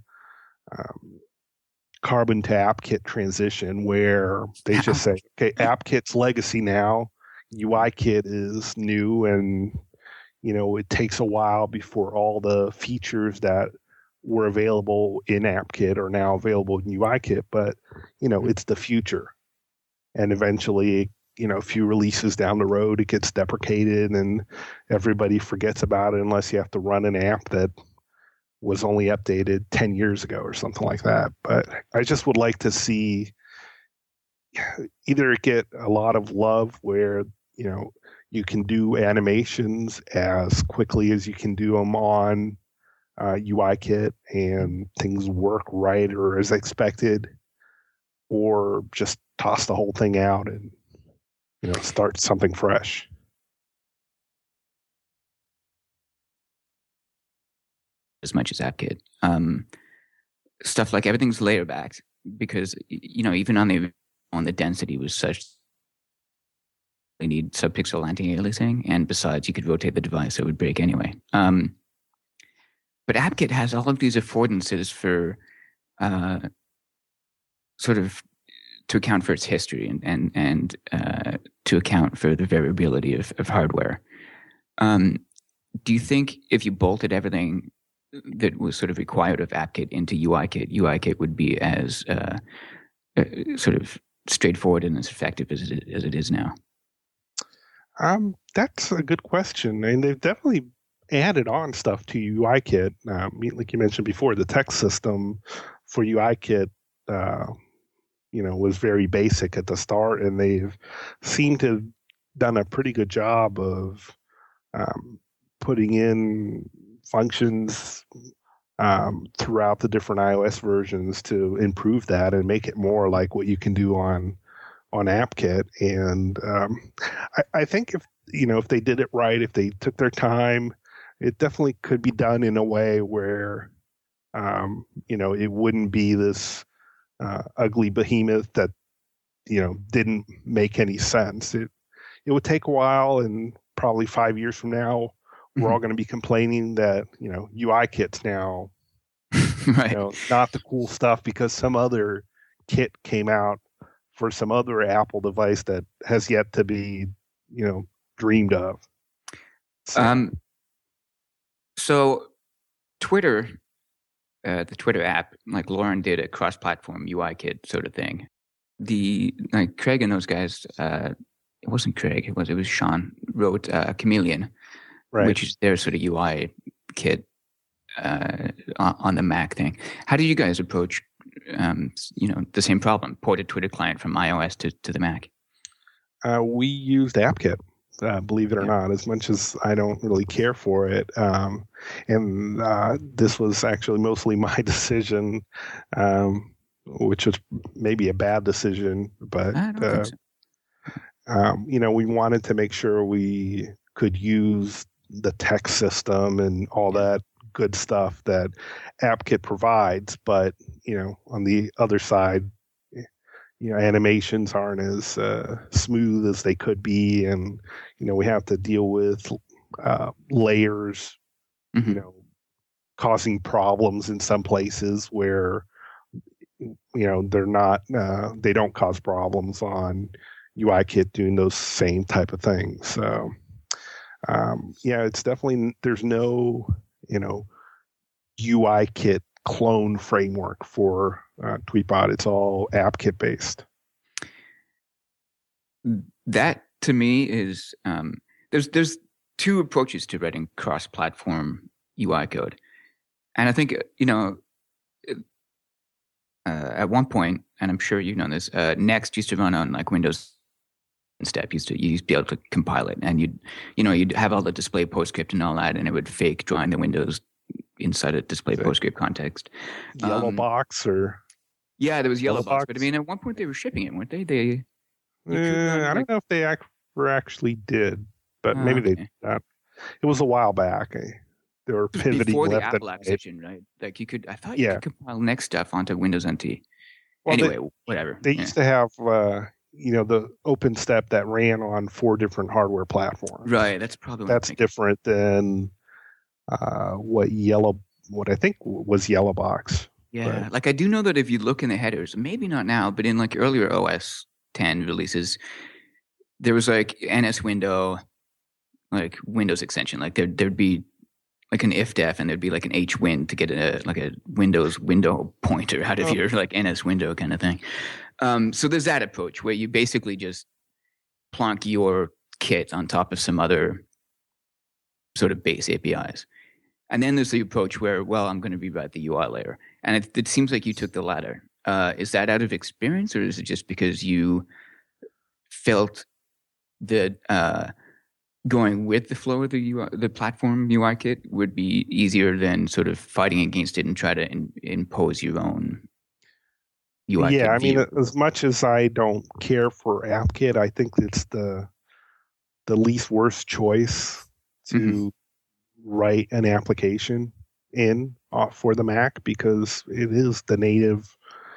Carbon to AppKit transition, where they just say, okay, AppKit's legacy now, UIKit is new, and it takes a while before all the features that were available in AppKit are now available in UIKit, but it's the future, and eventually a few releases down the road it gets deprecated and everybody forgets about it, unless you have to run an app that was only updated 10 years ago or something like that. But I just would like to see either get a lot of love where you can do animations as quickly as you can do them on UIKit and things work right or as expected, or just toss the whole thing out and start something fresh. As much as AppKit, stuff like everything's layer backed because even on the density was such. We need subpixel anti-aliasing, and besides, you could rotate the device; so it would break anyway. But AppKit has all of these affordances for sort of to account for its history and to account for the variability of hardware. Do you think if you bolted everything that was sort of required of AppKit into UIKit would be as sort of straightforward and as effective as it is now? That's a good question. And they've definitely added on stuff to UIKit. Like you mentioned before, the text system for UIKit, was very basic at the start, and they've seemed to have done a pretty good job of putting in functions throughout the different iOS versions to improve that and make it more like what you can do on AppKit. And I think if they did it right, if they took their time, it definitely could be done in a way where it wouldn't be this ugly behemoth that didn't make any sense. It would take a while, and probably 5 years from now, we're all going to be complaining that UIKit's now right. Not the cool stuff because some other kit came out for some other Apple device that has yet to be dreamed of. So Twitter the Twitter app, like Lauren did a cross-platform UI kit sort of thing. Craig and those guys, it wasn't Craig, it was Sean, wrote Chameleon, Right. which is their sort of UI kit on the Mac thing. How do you guys approach, the same problem, port a Twitter client from iOS to the Mac? We used AppKit, believe it or not, as much as I don't really care for it. And this was actually mostly my decision, which was maybe a bad decision, but I don't think so. we wanted to make sure we could use the text system and all that good stuff that AppKit provides, but on the other side, animations aren't as smooth as they could be, and we have to deal with layers, Mm-hmm. causing problems in some places where they're not, they don't cause problems on UIKit doing those same type of things. So it's definitely, there's no UIKit clone framework for Tweetbot. It's all AppKit based. That to me is there's two approaches to writing cross-platform UI code, and I think at one point, and I'm sure you know this, Next used to run on like Windows Step. You used to be able to compile it, and you'd have all the display PostScript and all that, and it would fake drawing the windows inside a display PostScript context. Yellow box or there was Yellow box. Box, but I mean, at one point they were shipping it, weren't they? I don't know if they actually did, but maybe they did not. It was a while back. They were pivoting before the left Apple and right. acquisition, right? Like I thought you could compile Next stuff onto Windows NT. Well, anyway, whatever. They used to have, the OpenStep that ran on 4 different hardware platforms. Right. That's probably that's different than what I think was Yellow Box. Yeah, Right. like I do know that if you look in the headers, maybe not now, but in like earlier OS 10 releases, there was like NS window, like Windows extension. Like there'd be like an ifdef, and there'd be like an hwin to get a Windows window pointer out of your like NS window kind of thing. So there's that approach where you basically just plonk your kit on top of some other sort of base APIs. And then there's the approach where, well, I'm going to rewrite the UI layer. And it seems like you took the latter. Is that out of experience, or is it just because you felt that going with the flow of the platform UI kit would be easier than sort of fighting against it and try to impose your own UI kit? Yeah, I mean, as much as I don't care for AppKit, I think it's the least worst choice to write an application in for the Mac, because it is the native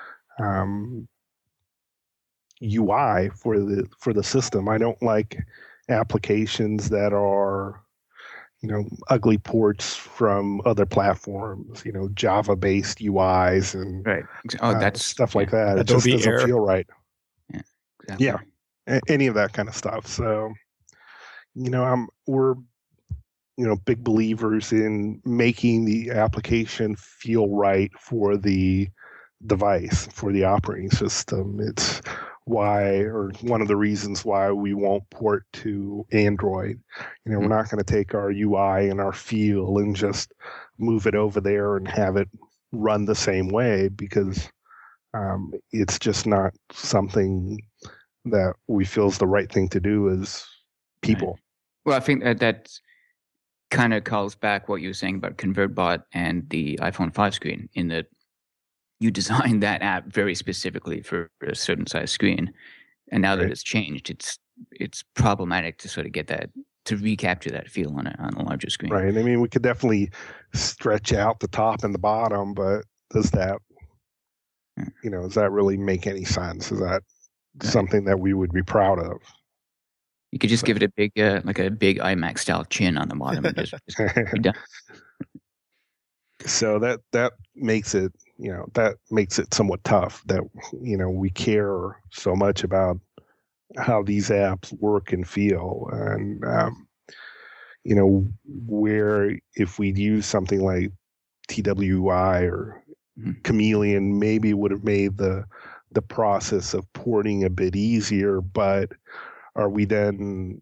UI for the system. I don't like applications that are ugly ports from other platforms, Java based UIs and right. That's stuff like that. It Adobe just doesn't Air. feel right. Yeah, exactly. Yeah, any of that kind of stuff. So we're big believers in making the application feel right for the device, for the operating system. It's one of the reasons why we won't port to Android. We're not going to take our UI and our feel and just move it over there and have it run the same way, because it's just not something that we feel is the right thing to do as people. Right. Well, I think that kind of calls back what you were saying about ConvertBot and the iPhone 5 screen, in that you designed that app very specifically for a certain size screen, and now that it's changed, it's problematic to sort of get that, to recapture that feel on a larger screen. Right. I mean, we could definitely stretch out the top and the bottom, but does that really make any sense? Is that something that we would be proud of? You could just give it a big, like a big iMac style chin on the bottom, and just be done. So that makes it, somewhat tough that, we care so much about how these apps work and feel. And, where if we use something like TWI or Chameleon maybe would have made the process of porting a bit easier, but are we then,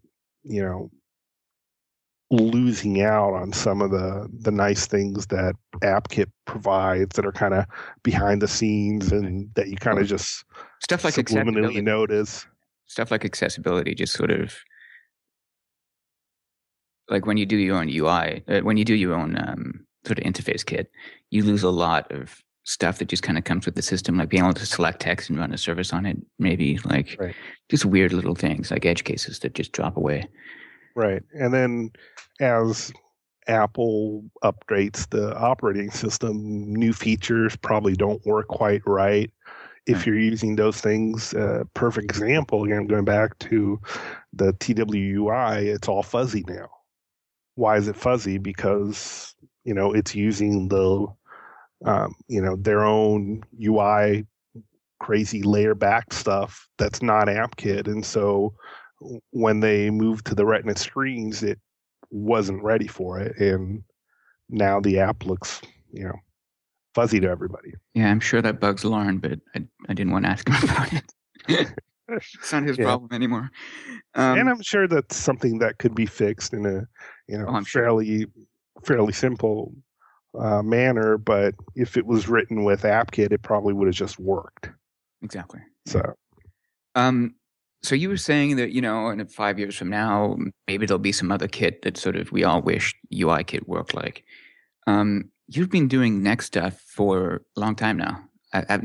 losing out on some of the nice things that AppKit provides that are kind of behind the scenes and that you kind of just stuff like subliminally notice? Stuff like accessibility, just sort of like when you do your own UI, when you do your own sort of interface kit, you lose a lot of stuff that just kind of comes with the system, like being able to select text and run a service on it, maybe like just weird little things like edge cases that just drop away. Right. And then as Apple updates the operating system, new features probably don't work quite right. If you're using those things, perfect example, again, going back to the TWUI, it's all fuzzy now. Why is it fuzzy? Because, it's using the, their own UI crazy layer back stuff that's not AppKit. And so when they moved to the Retina screens, it wasn't ready for it. And now the app looks, fuzzy to everybody. Yeah, I'm sure that bugs Lauren, but I didn't want to ask him about it. It's not his problem anymore. And I'm sure that's something that could be fixed in a, fairly simple manner. But if it was written with AppKit, it probably would have just worked. Exactly. So you were saying that, in 5 years from now, maybe there'll be some other kit that sort of we all wish UI kit worked like. You've been doing Next stuff for a long time now. I've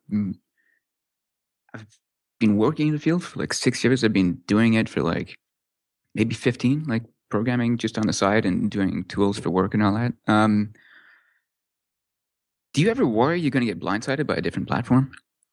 been working in the field for like 6 years. I've been doing it for like maybe 15, like programming just on the side and doing tools for work and all that. Do you ever worry you're going to get blindsided by a different platform?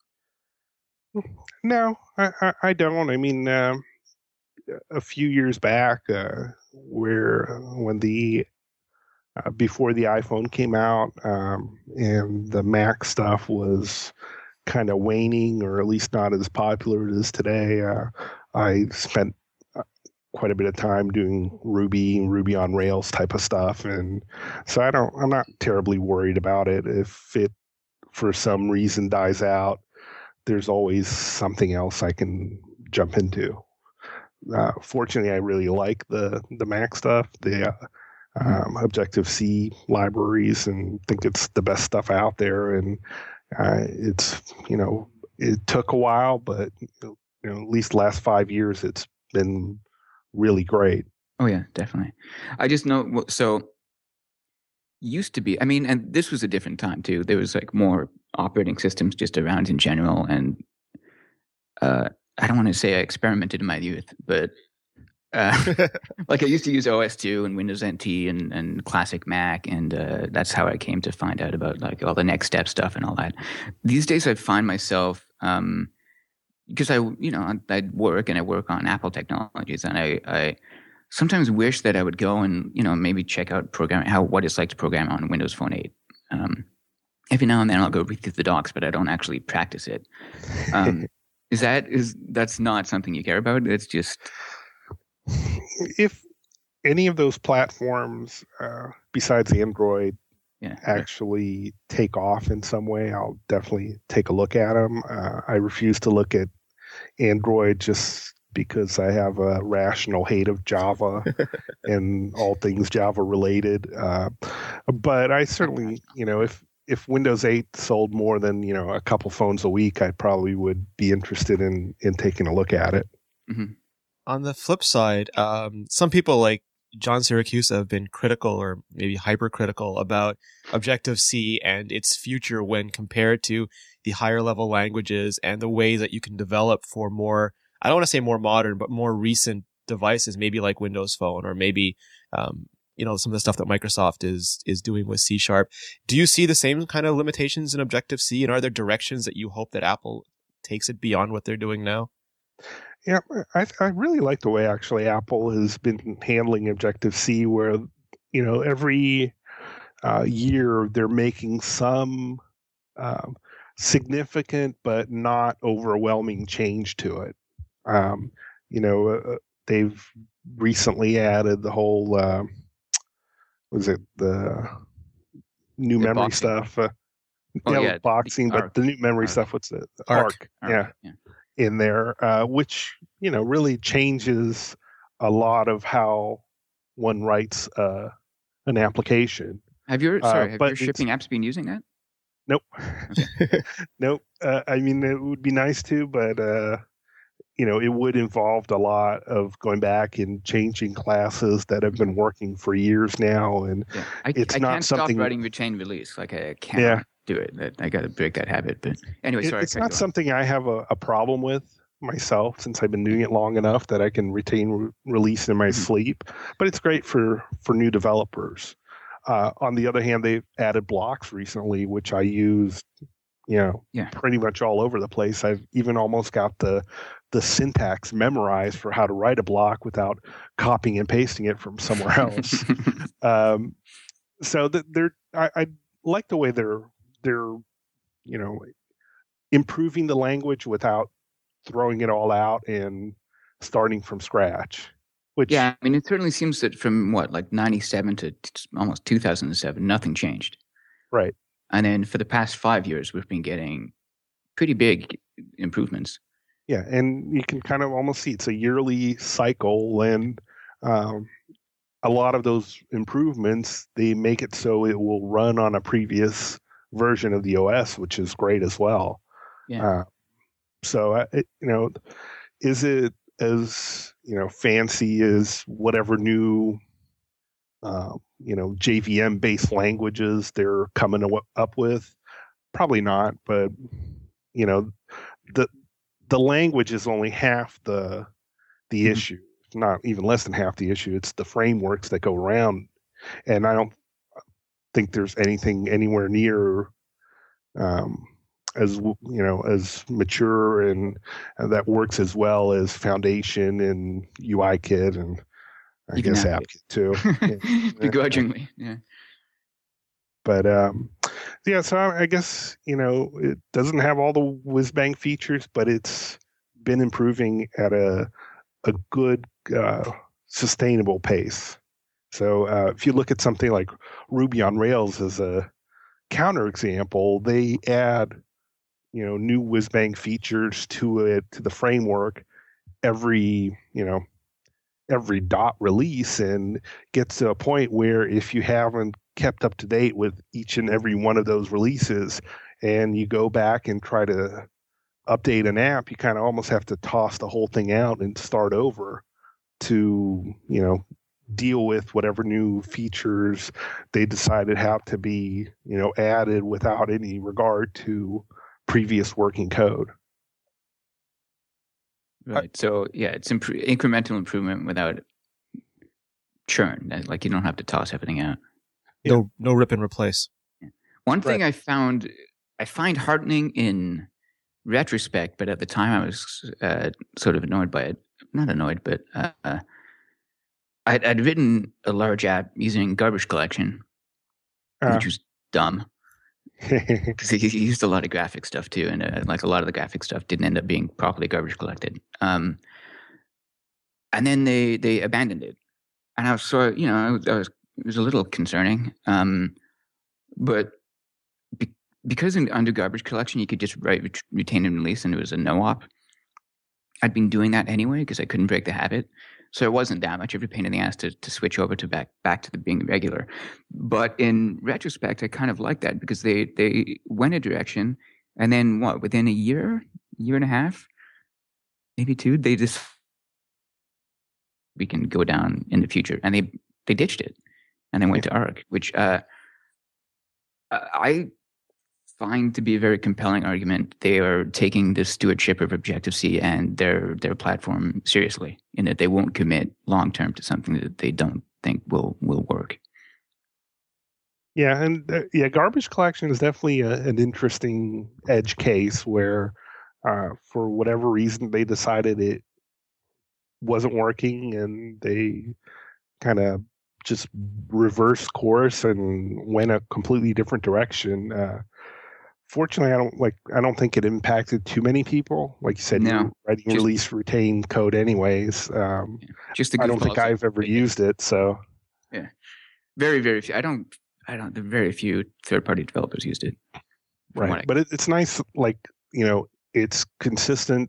No, I don't. I mean, a few years back, when the before the iPhone came out, and the Mac stuff was kind of waning, or at least not as popular as it is today, I spent quite a bit of time doing Ruby on Rails type of stuff, and so I'm not terribly worried about it. If it for some reason dies out, there's always something else I can jump into. Fortunately, I really like the Mac stuff, the Objective-C libraries, and think it's the best stuff out there. And it's, it took a while, but at least the last 5 years, it's been really great. Oh yeah, definitely. I just know, so used to be, and this was a different time too. There was like more operating systems just around in general. And I don't want to say I experimented in my youth, but like I used to use OS2 and Windows NT and classic Mac, and that's how I came to find out about like all the next step stuff and all that. These days I find myself, because I work on Apple technologies, and I sometimes wish that I would go and, maybe check out what it's like to program on Windows Phone 8. Every now and then I'll go read through the docs, but I don't actually practice it. That's not something you care about? It's just... If any of those platforms, besides Android, actually take off in some way, I'll definitely take a look at them. I refuse to look at Android just because I have a rational hate of Java and all things Java related. But I certainly, if Windows 8 sold more than, a couple phones a week, I probably would be interested in taking a look at it. Mm-hmm. On the flip side, some people like John Siracusa have been critical, or maybe hypercritical, about Objective-C and its future when compared to the higher level languages and the ways that you can develop for more, I don't want to say more modern, but more recent devices, maybe like Windows Phone, or maybe, some of the stuff that Microsoft is doing with C#. Do you see the same kind of limitations in Objective-C, and are there directions that you hope that Apple takes it beyond what they're doing now? Yeah, I really like the way actually Apple has been handling Objective-C, where, every year they're making some significant but not overwhelming change to it. They've recently added the whole, new The memory boxing. stuff. Yeah, boxing, the but the new memory Arc. stuff. What's the Arc. Yeah, in there, which really changes a lot of how one writes an application. Have your but shipping apps been using that? Nope. Nope. I mean, it would be nice to, but it would involve a lot of going back and changing classes that have been working for years now, and Yeah. it's I not can't something. stop writing retain release. Like I can't do it. I got to break that habit. But anyway, sorry. It's not something I have a problem with myself, since I've been doing it long enough that I can retain release in my sleep. But it's great for new developers. On the other hand, they've added blocks recently, which I used, pretty much all over the place. I've even almost got the syntax memorized for how to write a block without copying and pasting it from somewhere else. So I like the way they're improving the language without throwing it all out and starting from scratch. Which, yeah, I mean, it certainly seems that from like 97 to almost 2007, nothing changed. Right. And then for the past 5 years, we've been getting pretty big improvements. Yeah, and you can kind of almost see it's a yearly cycle, and a lot of those improvements, they make it so it will run on a previous version of the OS, which is great as well. Yeah. So, is it as fancy as whatever new JVM based languages they're coming up with? Probably not, but the language is only half the issue. It's not even less than half the issue. It's the frameworks that go around, and I don't think there's anything anywhere near as mature and that works as well as Foundation and UIKit and I Even guess AppKit. AppKit too. Begrudgingly, yeah. But so I guess it doesn't have all the whiz-bang features, but it's been improving at a good sustainable pace. So if you look at something like Ruby on Rails as a counterexample, they add new whiz-bang features to the framework every dot release, and gets to a point where if you haven't kept up to date with each and every one of those releases and you go back and try to update an app, you kind of almost have to toss the whole thing out and start over to deal with whatever new features they decided have to be added without any regard to previous working code. Right. So yeah, it's incremental improvement without churn. Like you don't have to toss everything out. No rip and replace. One thing I find heartening in retrospect, but at the time I was sort of annoyed by it. Not annoyed, but I'd written a large app using garbage collection, which was dumb. Because he used a lot of graphic stuff too, and like a lot of the graphic stuff didn't end up being properly garbage collected. And then they abandoned it, and I was it was a little concerning. But because under garbage collection you could just write retain and release, and it was a no-op. I'd been doing that anyway because I couldn't break the habit. So it wasn't that much of a pain in the ass to switch over to back to the being regular. But in retrospect, I kind of like that because they went a direction, and then within a year and a half, maybe two, they just we can go down in the future, and they ditched it, and they went to Arc, which I find to be a very compelling argument. They are taking the stewardship of Objective-C and their platform seriously, in that they won't commit long term to something that they don't think will work. Yeah, and garbage collection is definitely an interesting edge case where, for whatever reason, they decided it wasn't working, and they kind of just reversed course and went a completely different direction. Fortunately, I don't think it impacted too many people. Like you said, you're writing release retain code anyways. Just I don't think I've ever used it. So yeah, very very few. I don't very few third-party developers used it. Right. But it's nice, like, it's consistent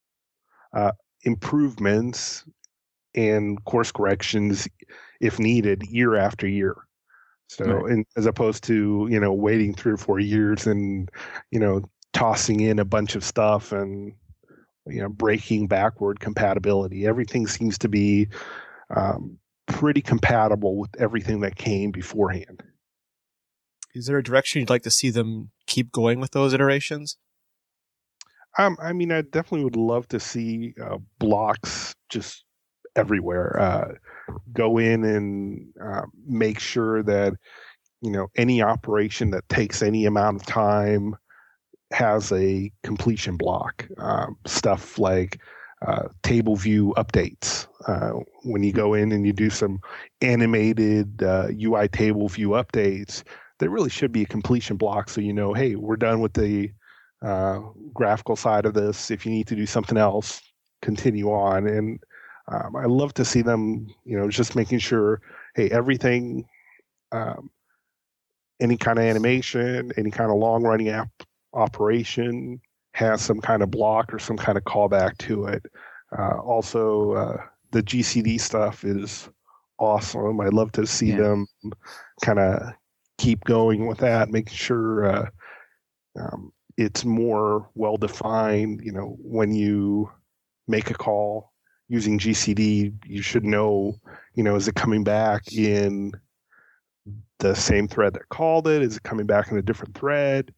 improvements and course corrections if needed year after year. So, and as opposed to, waiting 3 or 4 years and, tossing in a bunch of stuff and, breaking backward compatibility. Everything seems to be pretty compatible with everything that came beforehand. Is there a direction you'd like to see them keep going with those iterations? I definitely would love to see blocks just everywhere. Go in and make sure that, any operation that takes any amount of time has a completion block. Stuff like table view updates. When you go in and you do some animated UI table view updates, there really should be a completion block so hey, we're done with the graphical side of this. If you need to do something else, continue on. And I love to see them, just making sure, hey, everything, any kind of animation, any kind of long-running operation has some kind of block or some kind of callback to it. Also, the GCD stuff is awesome. I'd love to see them kind of keep going with that, making sure it's more well-defined. When you make a call using GCD, you should know, is it coming back in the same thread that called it? Is it coming back in a different thread?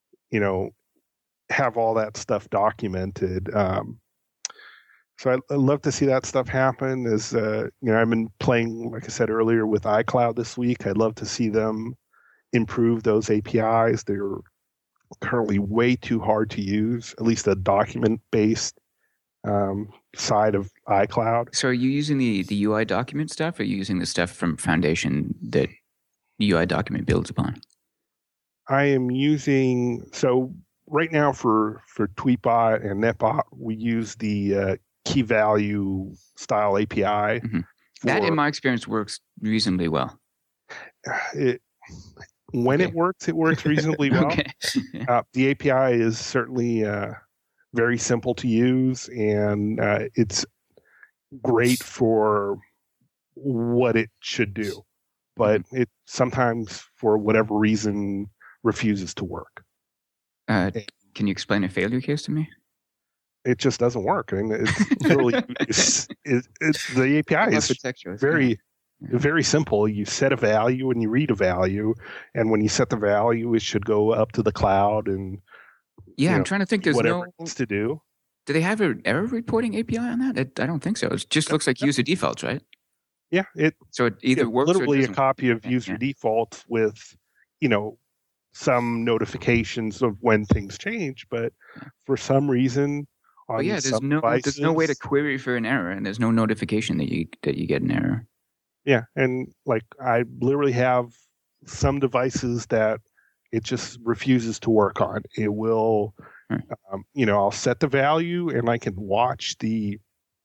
Have all that stuff documented. So I'd love to see that stuff happen. I've been playing, like I said earlier, with iCloud this week. I'd love to see them improve those APIs. They're currently way too hard to use, at least the document-based side of iCloud. So are you using the UI document stuff, or are you using the stuff from Foundation that UI document builds upon? I am using, so right now for Tweetbot and NetBot, we use the key value style API. Mm-hmm. That, in my experience, works reasonably well. It works reasonably well. Okay. The API is certainly very simple to use, and it's great for what it should do. But it sometimes, for whatever reason, refuses to work. Can you explain a failure case to me? It just doesn't work. I mean, it's literally the API is very, very simple. You set a value and you read a value, and when you set the value, it should go up to the cloud and I'm trying to think. There's whatever it needs to do. Do they have an error reporting API on that? I don't think so. It just looks like user defaults, right? Yeah. So it either works. Literally or it a copy of user default with, some notifications of when things change, but for some reason, there's no way to query for an error, and there's no notification that you get an error. Yeah, and like I literally have some devices that it just refuses to work on. It will, I'll set the value, and I can watch the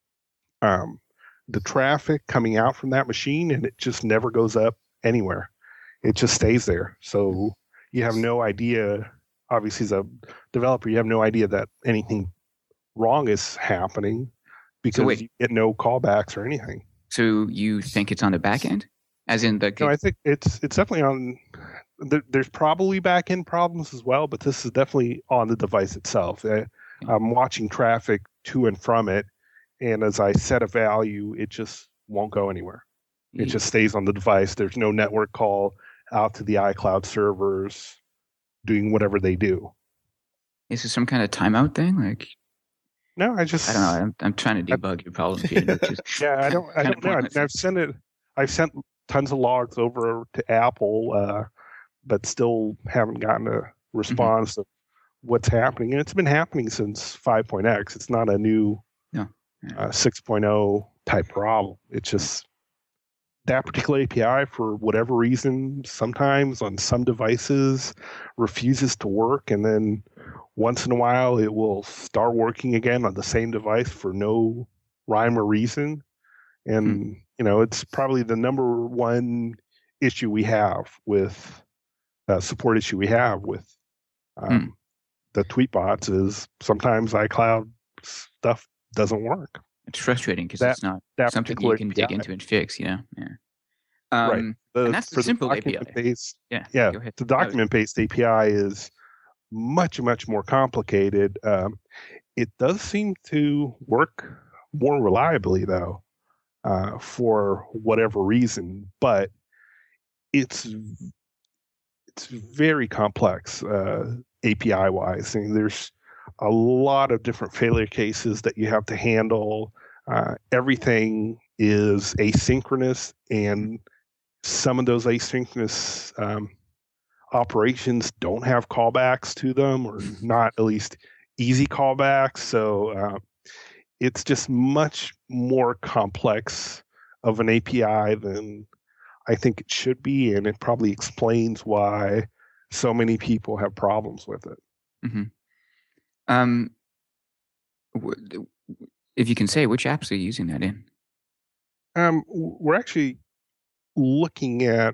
traffic coming out from that machine, and it just never goes up anywhere. It just stays there. So you have no idea, obviously as a developer, you have no idea that anything wrong is happening because you get no callbacks or anything. So you think it's on the back end? As in the... No, I think it's definitely on... There's probably back end problems as well, but this is definitely on the device itself. I'm watching traffic to and from it, and as I set a value, it just won't go anywhere. It just stays on the device. There's no network call out to the iCloud servers doing whatever they do. Is it some kind of timeout thing? No, I don't know. I'm trying to debug your problem here. I don't know. I've sent tons of logs over to Apple, but still haven't gotten a response of what's happening. And it's been happening since 5.x. It's not a new 6.0 type problem. It's just that particular API, for whatever reason, sometimes on some devices refuses to work, and then once in a while it will start working again on the same device for no rhyme or reason. And it's probably the number one issue we have with support issue we have with the tweetbots is sometimes iCloud stuff doesn't work. It's frustrating because it's not something you can dig into and fix. Yeah. Right. And that's the simple API. Yeah. The document-based API is much, much more complicated. It does seem to work more reliably, though, for whatever reason. But it's very complex API-wise. I mean, there's a lot of different failure cases that you have to handle. Everything is asynchronous, and some of those asynchronous operations don't have callbacks to them, or not at least easy callbacks. So it's just much more complex of an API than I think it should be, and it probably explains why so many people have problems with it. Mm-hmm. If you can say, which apps are you using that in? We're actually looking at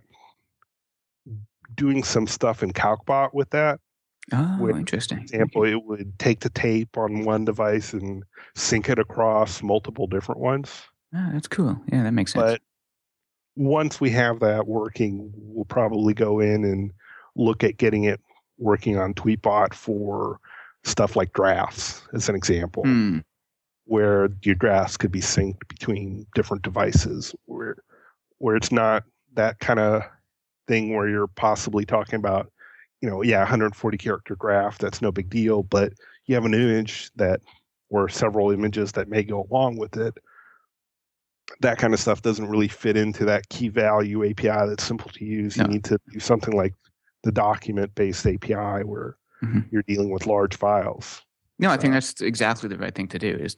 doing some stuff in CalcBot with that. Oh, interesting. For example, it would take the tape on one device and sync it across multiple different ones. Oh, that's cool. Yeah, that makes sense. But once we have that working, we'll probably go in and look at getting it working on Tweetbot for stuff like drafts, as an example, where your drafts could be synced between different devices, where it's not that kind of thing where you're possibly talking about, 140 character graph, that's no big deal, but you have an image or several images that may go along with it. That kind of stuff doesn't really fit into that key value API that's simple to use. No. You need to do something like the document-based API where you're dealing with large files. No, I think that's exactly the right thing to do,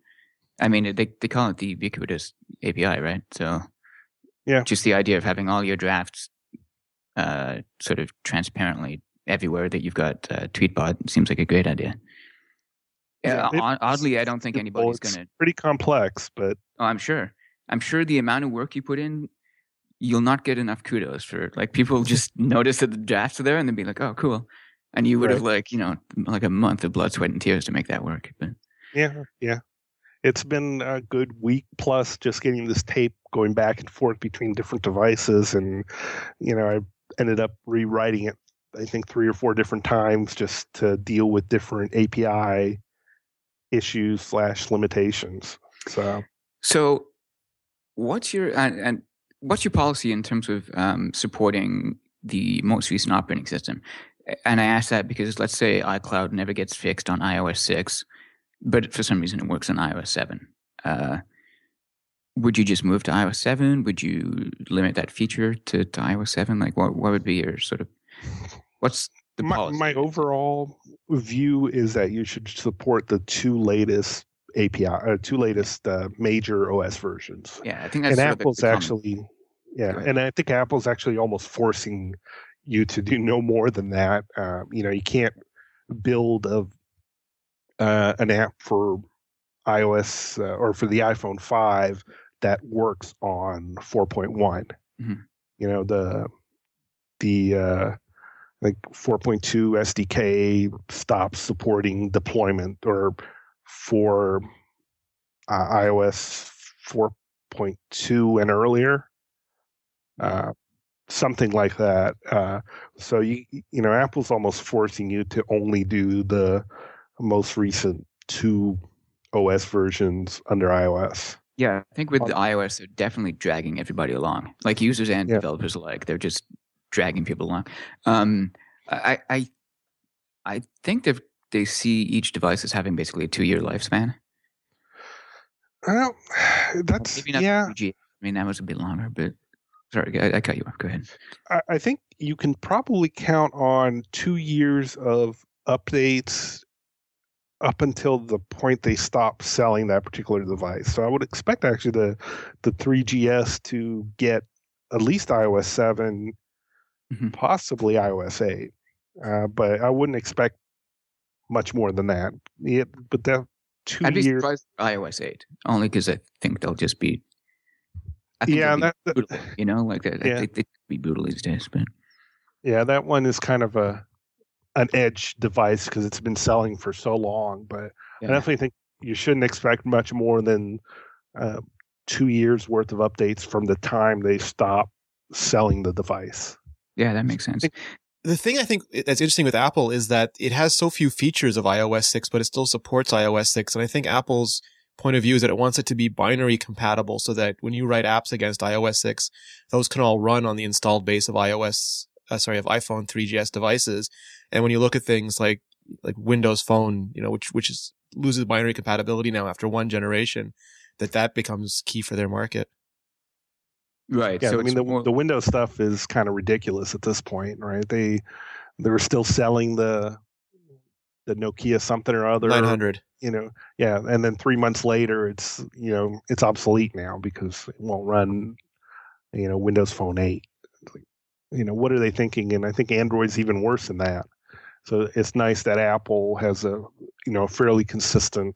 they call it the ubiquitous API, right? So yeah, just the idea of having all your drafts sort of transparently everywhere that you've got Tweetbot seems like a great idea. Oddly, I don't think anybody's going to... pretty complex, but... Oh, I'm sure the amount of work you put in, you'll not get enough kudos for. Like, people just notice that the drafts are there and they'll be like, oh, cool. And you would have like a month of blood, sweat, and tears to make that work. But yeah. It's been a good week plus just getting this tape going back and forth between different devices. And, I ended up rewriting it, I think 3 or 4 different times just to deal with different API issues / limitations. So what's your policy in terms of supporting the most recent operating system? And I ask that because let's say iCloud never gets fixed on iOS 6, but for some reason it works on iOS 7. Would you just move to iOS 7? Would you limit that feature to iOS 7? Like, what would be your sort of, what's the policy? My overall view is that you should support the 2 latest major OS versions. Yeah, I think that's and Apple's actually, and I think Apple's actually almost forcing you to do no more than that. You can't build an app for iOS or for the iPhone 5 that works on 4.1. The like 4.2 SDK stops supporting deployment, or for iOS 4.2 and earlier, something like that. So Apple's almost forcing you to only do the most recent 2 OS versions under iOS. Yeah, I think with the iOS, they're definitely dragging everybody along. Like users and developers alike, they're just dragging people along. I think they see each device as having basically a 2-year lifespan. Well, that's maybe not 3G. I mean, that was a bit longer, but sorry, I cut you off. Go ahead. I think you can probably count on 2 years of updates up until the point they stop selling that particular device. So I would expect actually the 3GS to get at least iOS 7, possibly iOS 8. But I wouldn't expect much more than that. But that 2 years... I'd be surprised iOS 8, only because I think they'll just be I think Yeah, they'd be brutal, you know, like that. Yeah. They'd be brutal these days, but yeah, that one is kind of an edge device because it's been selling for so long. But yeah. I definitely think you shouldn't expect much more than 2 years worth of updates from the time they stop selling the device. Yeah, that makes sense. The thing I think that's interesting with Apple is that it has so few features of iOS 6, but it still supports iOS 6. And I think Apple's point of view is that it wants it to be binary compatible so that when you write apps against iOS 6, those can all run on the installed base of iPhone 3GS devices. And when you look at things like Windows Phone, you know, which loses binary compatibility now after one generation, that becomes key for their market. Right. Yeah, So I mean, the Windows stuff is kind of ridiculous at this point, right? They were still selling the Nokia something or other 900. You know, yeah, and then 3 months later, it's obsolete now because it won't run, Windows Phone 8. What are they thinking? And I think Android's even worse than that. So it's nice that Apple has a fairly consistent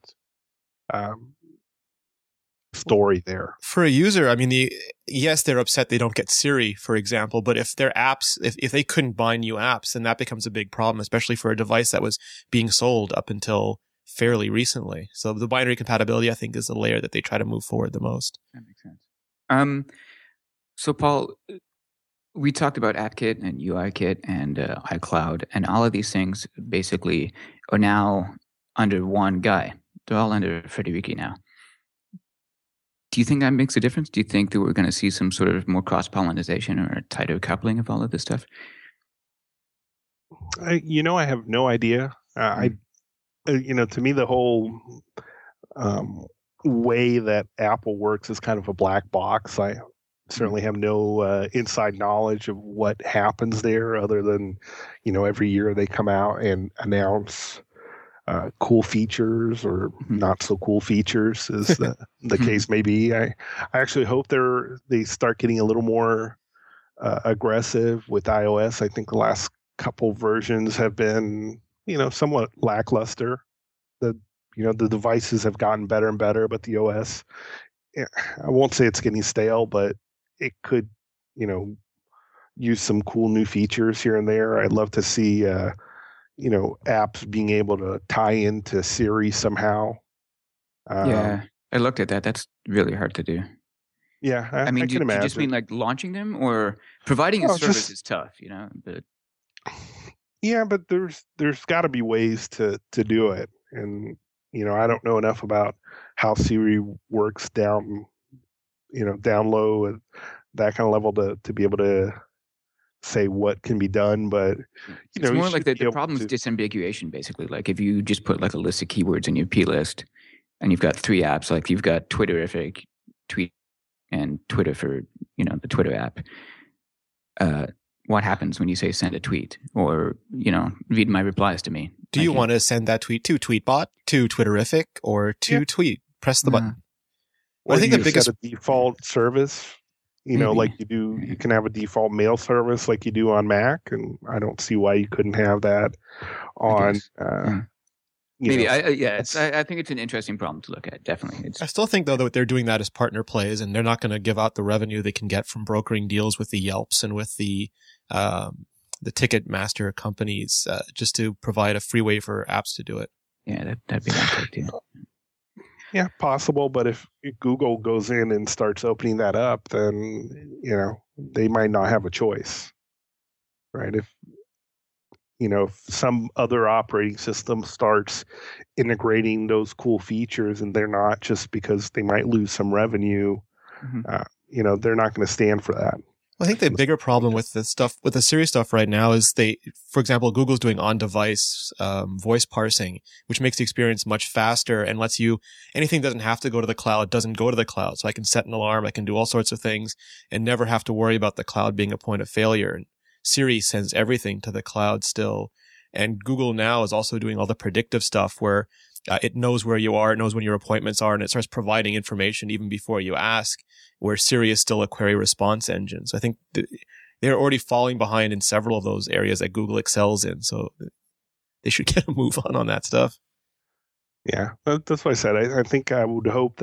story there. For a user, I mean, yes, they're upset they don't get Siri, for example, but if their apps, if they couldn't buy new apps, then that becomes a big problem, especially for a device that was being sold up until fairly recently. So the binary compatibility, I think, is the layer that they try to move forward the most. That makes sense. So Paul, we talked about AppKit and UIKit and iCloud, and all of these things basically are now under one guy. They're all under Federici now. Do you think that makes a difference? Do you think that we're going to see some sort of more cross-pollination or tighter coupling of all of this stuff? I have no idea. To me, the whole way that Apple works is kind of a black box. I certainly have no inside knowledge of what happens there other than, every year they come out and announce cool features or not so cool features, as the case may be. I actually hope they start getting a little more aggressive with iOS. I think the last couple versions have been, somewhat lackluster. The devices have gotten better and better, but the OS, I won't say it's getting stale, but it could, use some cool new features here and there. I'd love to see apps being able to tie into Siri somehow. Yeah, I looked at that. That's really hard to do. Yeah, I mean, do you just mean like launching them, or providing a service is tough, But yeah, but there's got to be ways to do it, and I don't know enough about how Siri works down low at that kind of level to be able to say what can be done, but it's more like the problem is disambiguation, basically. Like if you just put like a list of keywords in your P list and you've got 3 apps, like you've got Twitterific, Tweet, and Twitter for the Twitter app, what happens when you say send a tweet or read my replies to me? Do you want to send that tweet to Tweetbot, to Twitterific, or to Tweet? Press the button. Well, I think the biggest default service, like you do, you can have a default mail service like you do on Mac, and I don't see why you couldn't have that on. Maybe I think it's an interesting problem to look at. Definitely, I still think though that they're doing that as partner plays, and they're not going to give out the revenue they can get from brokering deals with the Yelps and with the Ticketmaster companies just to provide a free way for apps to do it. Yeah, that'd be nice too. Yeah, possible. But if Google goes in and starts opening that up, then, they might not have a choice, right? If some other operating system starts integrating those cool features and they're not, just because they might lose some revenue, they're not going to stand for that. I think the bigger problem with the Siri stuff right now is for example, Google's doing on-device voice parsing, which makes the experience much faster and lets you, anything doesn't have to go to the cloud, doesn't go to the cloud. So I can set an alarm, I can do all sorts of things and never have to worry about the cloud being a point of failure. And Siri sends everything to the cloud still. And Google now is also doing all the predictive stuff where it knows where you are, it knows when your appointments are, and it starts providing information even before you ask, where Siri is still a query response engine. So I think they're already falling behind in several of those areas that Google excels in. So they should get a move on that stuff. Yeah, that's what I said. I think I would hope that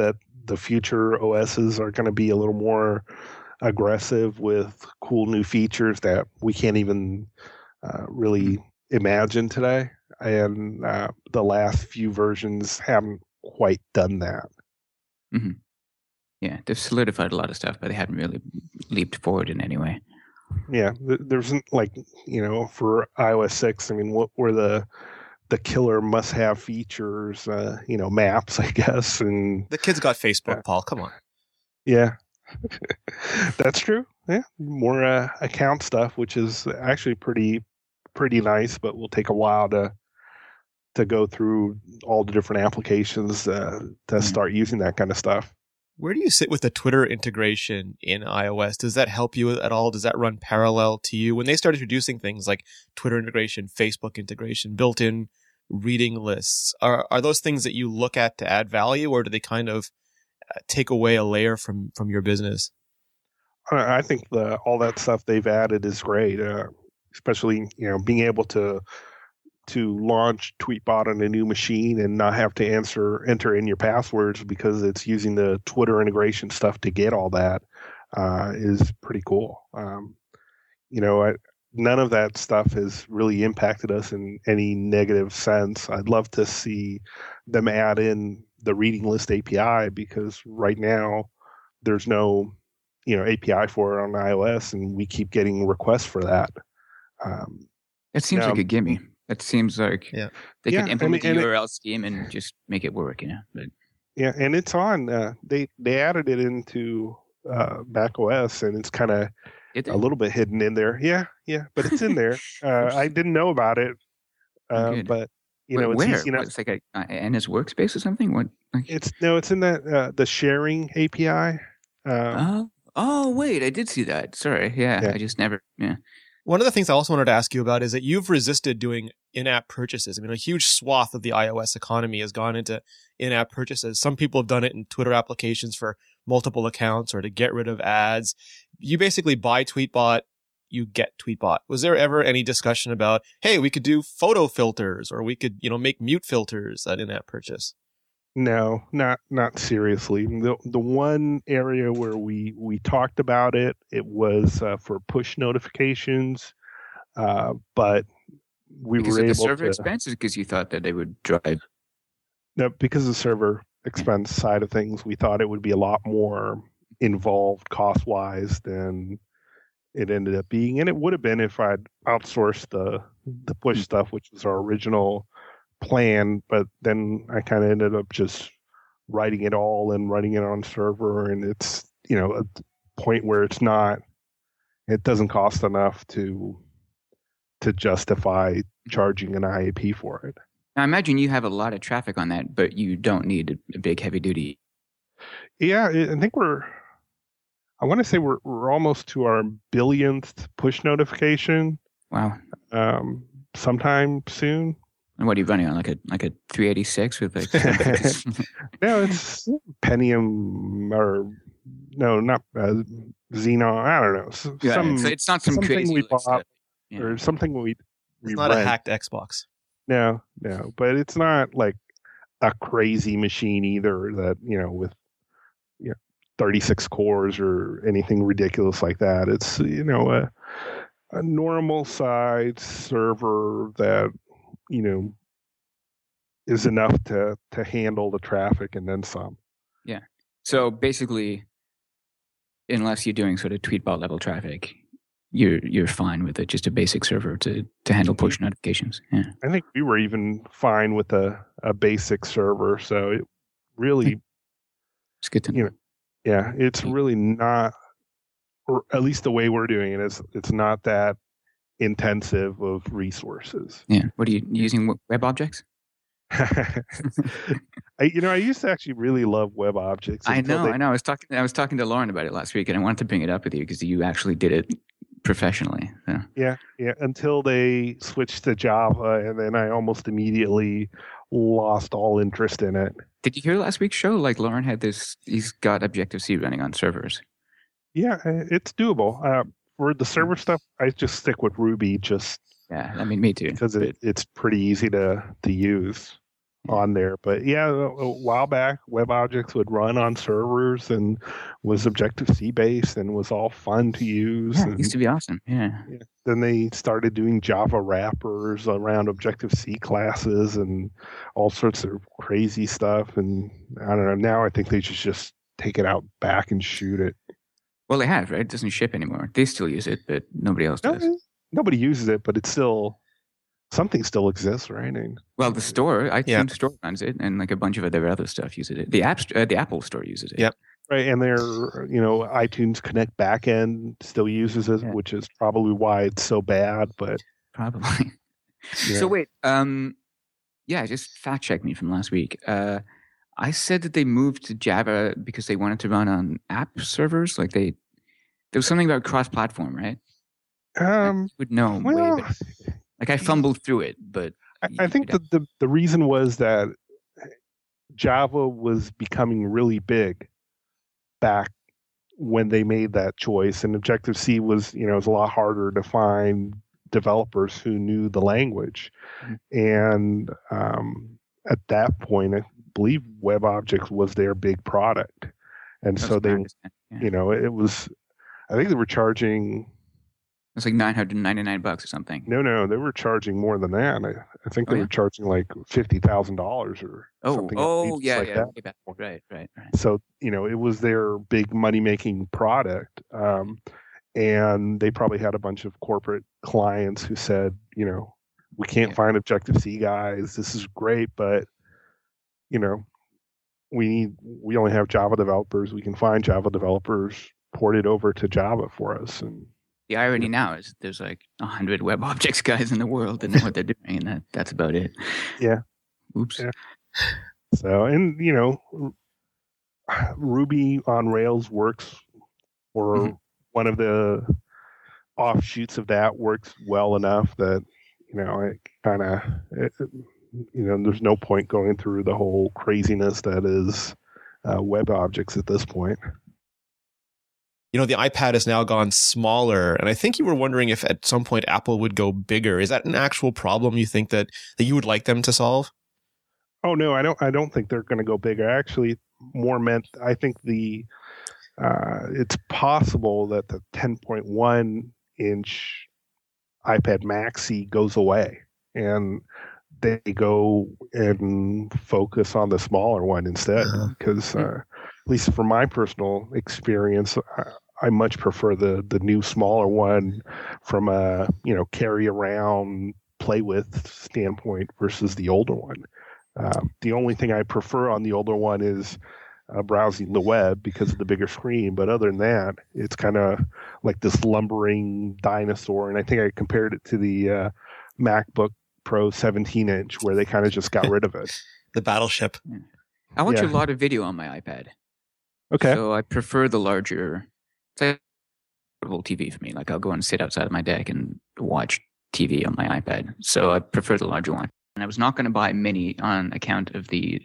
the future OSs are going to be a little more aggressive with cool new features that we can't even really imagine today. And the last few versions haven't quite done that. Mm-hmm. Yeah, they've solidified a lot of stuff, but they haven't really leaped forward in any way. Yeah, there's like, for iOS 6, I mean, what were the killer must-have features? Maps, I guess, and The kids got Facebook, Paul. Come on. yeah, that's true. Yeah, more account stuff, which is actually pretty nice, but will take a while to go through all the different applications to start using that kind of stuff. Where do you sit with the Twitter integration in iOS? Does that help you at all? Does that run parallel to you? When they start introducing things like Twitter integration, Facebook integration, built-in reading lists, are those things that you look at to add value, or do they kind of take away a layer from your business? I think all that stuff they've added is great, especially being able to launch Tweetbot on a new machine and not have to enter in your passwords because it's using the Twitter integration stuff to get all that is pretty cool. None of that stuff has really impacted us in any negative sense. I'd love to see them add in the reading list API, because right now there's no API for it on iOS, and we keep getting requests for that. It seems like a gimme. It seems like they can implement the URL scheme and just make it work, But yeah, and it's on. They added it into macOS, and it's kind of a little bit hidden in there. Yeah, but it's in there. I didn't know about it, but it's where? easy enough. It's like in his workspace or something. What? It's in that the sharing API. Oh wait, I did see that. Sorry, I just never. Yeah. One of the things I also wanted to ask you about is that you've resisted doing in-app purchases. I mean, a huge swath of the iOS economy has gone into in-app purchases. Some people have done it in Twitter applications for multiple accounts or to get rid of ads. You basically buy Tweetbot, you get Tweetbot. Was there ever any discussion about, hey, we could do photo filters, or we could, make mute filters at in-app purchase? No, not seriously. The one area where we talked about it was for push notifications, but we because were of able the server to, expenses, because you thought that they would drive. No, because of the server expense side of things, we thought it would be a lot more involved cost-wise than it ended up being, and it would have been if I'd outsourced the push stuff, which was our original plan, but then I kind of ended up just writing it all and running it on server, and it's a point where it doesn't cost enough to justify charging an IAP for it. Now, I imagine you have a lot of traffic on that, but you don't need a big heavy duty. Yeah, I think I want to say we're almost to our billionth push notification. Wow. Sometime soon. And what are you running on? Like a 386 with like? No, it's Pentium, or no, not Xenon. I don't know. So it's not some something crazy we bought stuff. Yeah. or something we It's not rent. a hacked Xbox. No, but it's not like a crazy machine either that with 36 cores or anything ridiculous like that. It's a normal size server that is enough to handle the traffic and then some. Yeah. So basically, unless you're doing sort of Tweetbot level traffic, you're fine with it. Just a basic server to handle push notifications. Yeah. I think we were even fine with a basic server. So it really, it's good to know. Yeah, it's really not, or at least the way we're doing it is, it's not that intensive of resources. Yeah. What are you using? Web objects? I used to actually really love web objects. I know. I was talking to Lauren about it last week, and I wanted to bring it up with you because you actually did it professionally. So. Yeah. Until they switched to Java, and then I almost immediately lost all interest in it. Did you hear last week's show? Like Lauren had he's got Objective-C running on servers. Yeah, it's doable. For the server stuff, I just stick with Ruby. Yeah, I mean, me too. Because it's pretty easy to use. on there. But yeah, a while back, WebObjects would run on servers and was Objective-C based and was all fun to use. Yeah, and it used to be awesome. Yeah. then they started doing Java wrappers around Objective-C classes and all sorts of crazy stuff. And I don't know. Now I think they just take it out back and shoot it. Well, they have, right? It doesn't ship anymore. They still use it, but nobody else does. Nobody uses it, but it's still something still exists, right? Well, the store, iTunes Store runs it, and like a bunch of other stuff uses it. The Apple Store uses it. Yep. Right, and their iTunes Connect backend still uses it, which is probably why it's so bad. But probably. Yeah. So wait, just fact check me from last week. I said that they moved to Java because they wanted to run on app servers. Like there was something about cross-platform, right? I would know way better. Like I fumbled through it, but I think the reason was that Java was becoming really big back when they made that choice, and Objective-C was, it was a lot harder to find developers who knew the language. And at that point, I believe WebObjects was their big product, and so they, it was. I think they were charging. It's like $999 or something. No, they were charging more than that. I think they were charging like $50,000 or something. That. Right. So it was their big money making product, and they probably had a bunch of corporate clients who said, we can't find Objective-C guys. This is great, but we only have Java developers. We can find Java developers, port it over to Java for us. And the irony now is there's like 100 WebObjects guys in the world that know what they're doing, and that's about it. Yeah. Oops. Yeah. So, and Ruby on Rails works, or one of the offshoots of that works well enough that it kind of there's no point going through the whole craziness that is WebObjects at this point. The iPad has now gone smaller, and I think you were wondering if at some point Apple would go bigger. Is that an actual problem you think that you would like them to solve? Oh no, I don't think they're going to go bigger. Actually, more meant I think it's possible that the 10.1 inch iPad Maxi goes away, and they go and focus on the smaller one instead. Because at least from my personal experience, I much prefer the new smaller one from a carry around, play with standpoint versus the older one. The only thing I prefer on the older one is browsing the web because of the bigger screen. But other than that, it's kind of like this lumbering dinosaur. And I think I compared it to the MacBook Pro 17-inch, where they kind of just got rid of it. The battleship. I watch a lot of video on my iPad. Okay. So I prefer the larger. It's like portable TV for me. Like I'll go and sit outside of my deck and watch TV on my iPad. So I prefer the larger one. And I was not going to buy a mini on account of the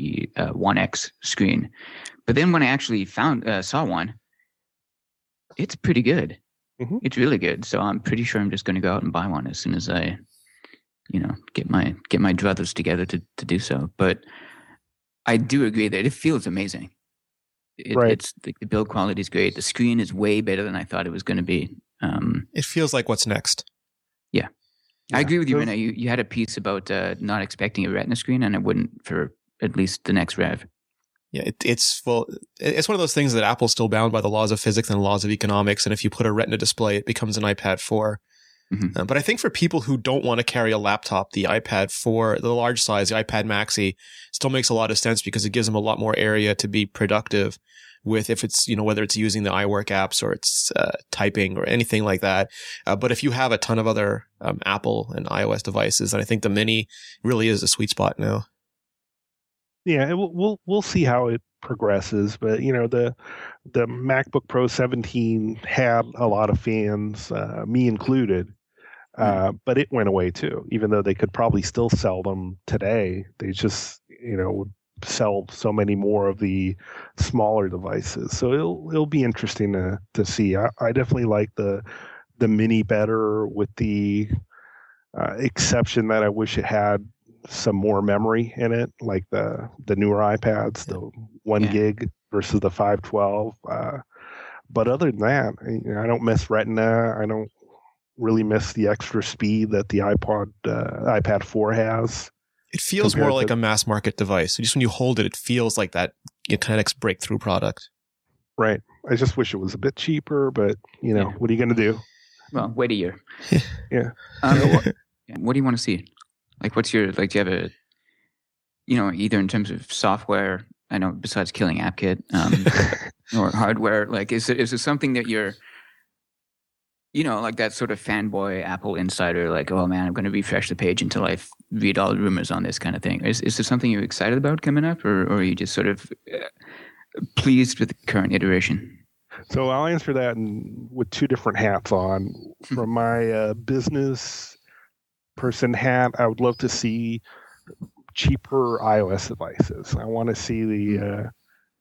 1X screen. But then when I actually saw one, it's pretty good. Mm-hmm. It's really good. So I'm pretty sure I'm just going to go out and buy one as soon as I, get my druthers together to do so. But I do agree that it feels amazing. It's the build quality is great. The screen is way better than I thought it was going to be. It feels like what's next. Yeah. I agree with you, Rena. You had a piece about not expecting a Retina screen, and I wouldn't for at least the next rev. Yeah, it's one of those things that Apple's still bound by the laws of physics and the laws of economics, and if you put a Retina display, it becomes an iPad 4. Mm-hmm. But I think for people who don't want to carry a laptop, the iPad 4, the large size, the iPad Maxi, still makes a lot of sense because it gives them a lot more area to be productive with, if it's, whether it's using the iWork apps or it's typing or anything like that. But if you have a ton of other Apple and iOS devices, then I think the Mini really is a sweet spot now. Yeah, we'll see how it progresses, but the MacBook Pro 17 had a lot of fans, me included. But it went away too, even though they could probably still sell them today. They just, would sell so many more of the smaller devices. So it'll be interesting to see. I definitely like the Mini better, with the exception that I wish it had some more memory in it, like the newer iPads, the 1 gig versus the 512. But other than that, I don't miss Retina. I don't really miss the extra speed that the iPad 4 has. It feels more like a mass market device. So just when you hold it, it feels like that Kinetics breakthrough product. Right. I just wish it was a bit cheaper, but what are you going to do? Well, wait a year. Yeah. What do you want to see? Like, what's your, like, do you have a, either in terms of software, I know besides killing AppKit, or hardware, like, is it something that you're, like that sort of fanboy Apple insider, like, oh man, I'm going to refresh the page until I read all the rumors on this kind of thing. Is there something you're excited about coming up, or are you just sort of pleased with the current iteration? So I'll answer that with two different hats on. From my business person hat, I would love to see cheaper iOS devices. I want to see the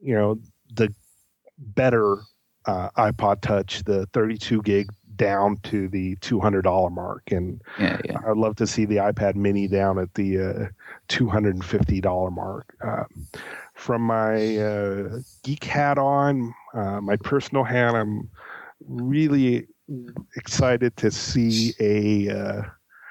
better iPod Touch, the 32 gig down to the $200 mark, and I'd love to see the iPad Mini down at the $250 mark. From my geek hat on, my personal hat, I'm really excited to see a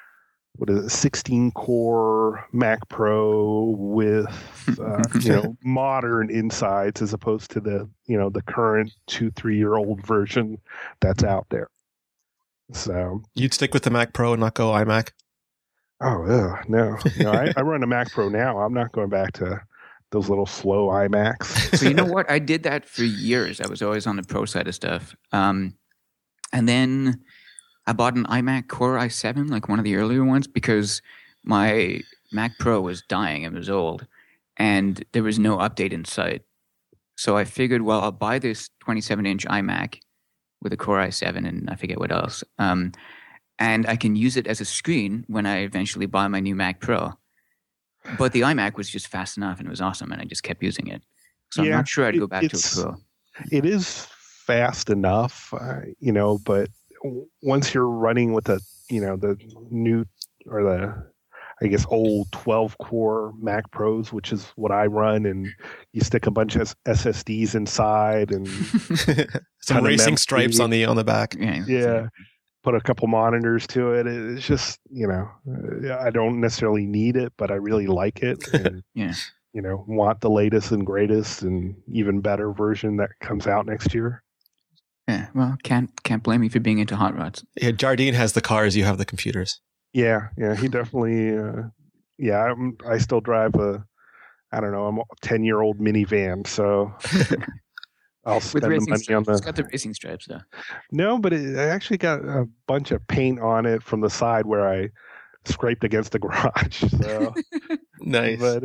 16-core Mac Pro with modern insides, as opposed to the current 2-3-year-old version that's out there. So you'd stick with the Mac Pro and not go iMac? Oh no! I run a Mac Pro now. I'm not going back to those little slow iMacs. So you know what? I did that for years. I was always on the Pro side of stuff, and then I bought an iMac Core i7, like one of the earlier ones, because my Mac Pro was dying. It was old, and there was no update in sight. So I figured, well, I'll buy this 27-inch iMac with a Core i7 and I forget what else. And I can use it as a screen when I eventually buy my new Mac Pro. But the iMac was just fast enough and it was awesome, and I just kept using it. So I'm not sure I'd go back to a Pro. It is fast enough, but once you're running with the new, or the, I guess, old 12-core Mac Pros, which is what I run, and you stick a bunch of SSDs inside and some racing stripes on the back. Yeah. Put a couple monitors to it. It's just, I don't necessarily need it, but I really like it. And, want the latest and greatest and even better version that comes out next year. Yeah, well, can't blame me for being into hot rods. Yeah, Jardine has the cars, you have the computers. Yeah, he definitely. I still drive I'm a 10-year-old minivan, so I'll spend the money on the. It's got the racing stripes, though. No, but I actually got a bunch of paint on it from the side where I scraped against the garage. So nice. But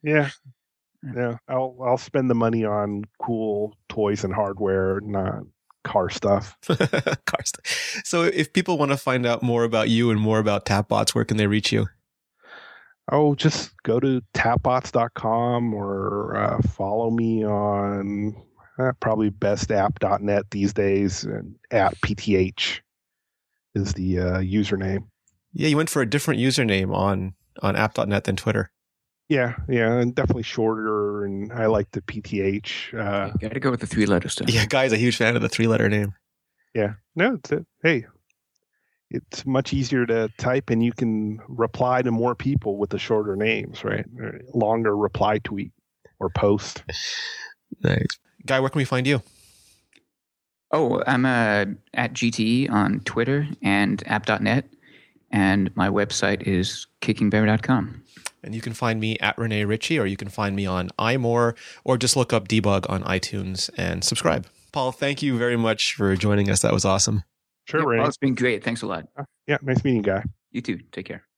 I'll spend the money on cool toys and hardware, not car stuff. Car stuff. So if people want to find out more about you and more about Tapbots, where can they reach you? Oh, just go to tapbots.com or follow me on probably bestapp.net these days, and @PTH is the username. Yeah, you went for a different username on app.net than Twitter. Yeah, and definitely shorter, and I like the PTH. You got to go with the 3-letter stuff. Yeah, Guy's a huge fan of the 3-letter name. Yeah, no, it's much easier to type, and you can reply to more people with the shorter names, right? Longer reply tweet or post. Nice. Guy, where can we find you? Oh, I'm at GTE on Twitter and app.net, and my website is kickingbear.com. And you can find me at Rene Ritchie, or you can find me on iMore, or just look up Debug on iTunes and subscribe. Paul, thank you very much for joining us. That was awesome. Sure, Paul, it's been great. Thanks a lot. Yeah, nice meeting you, Guy. You too. Take care.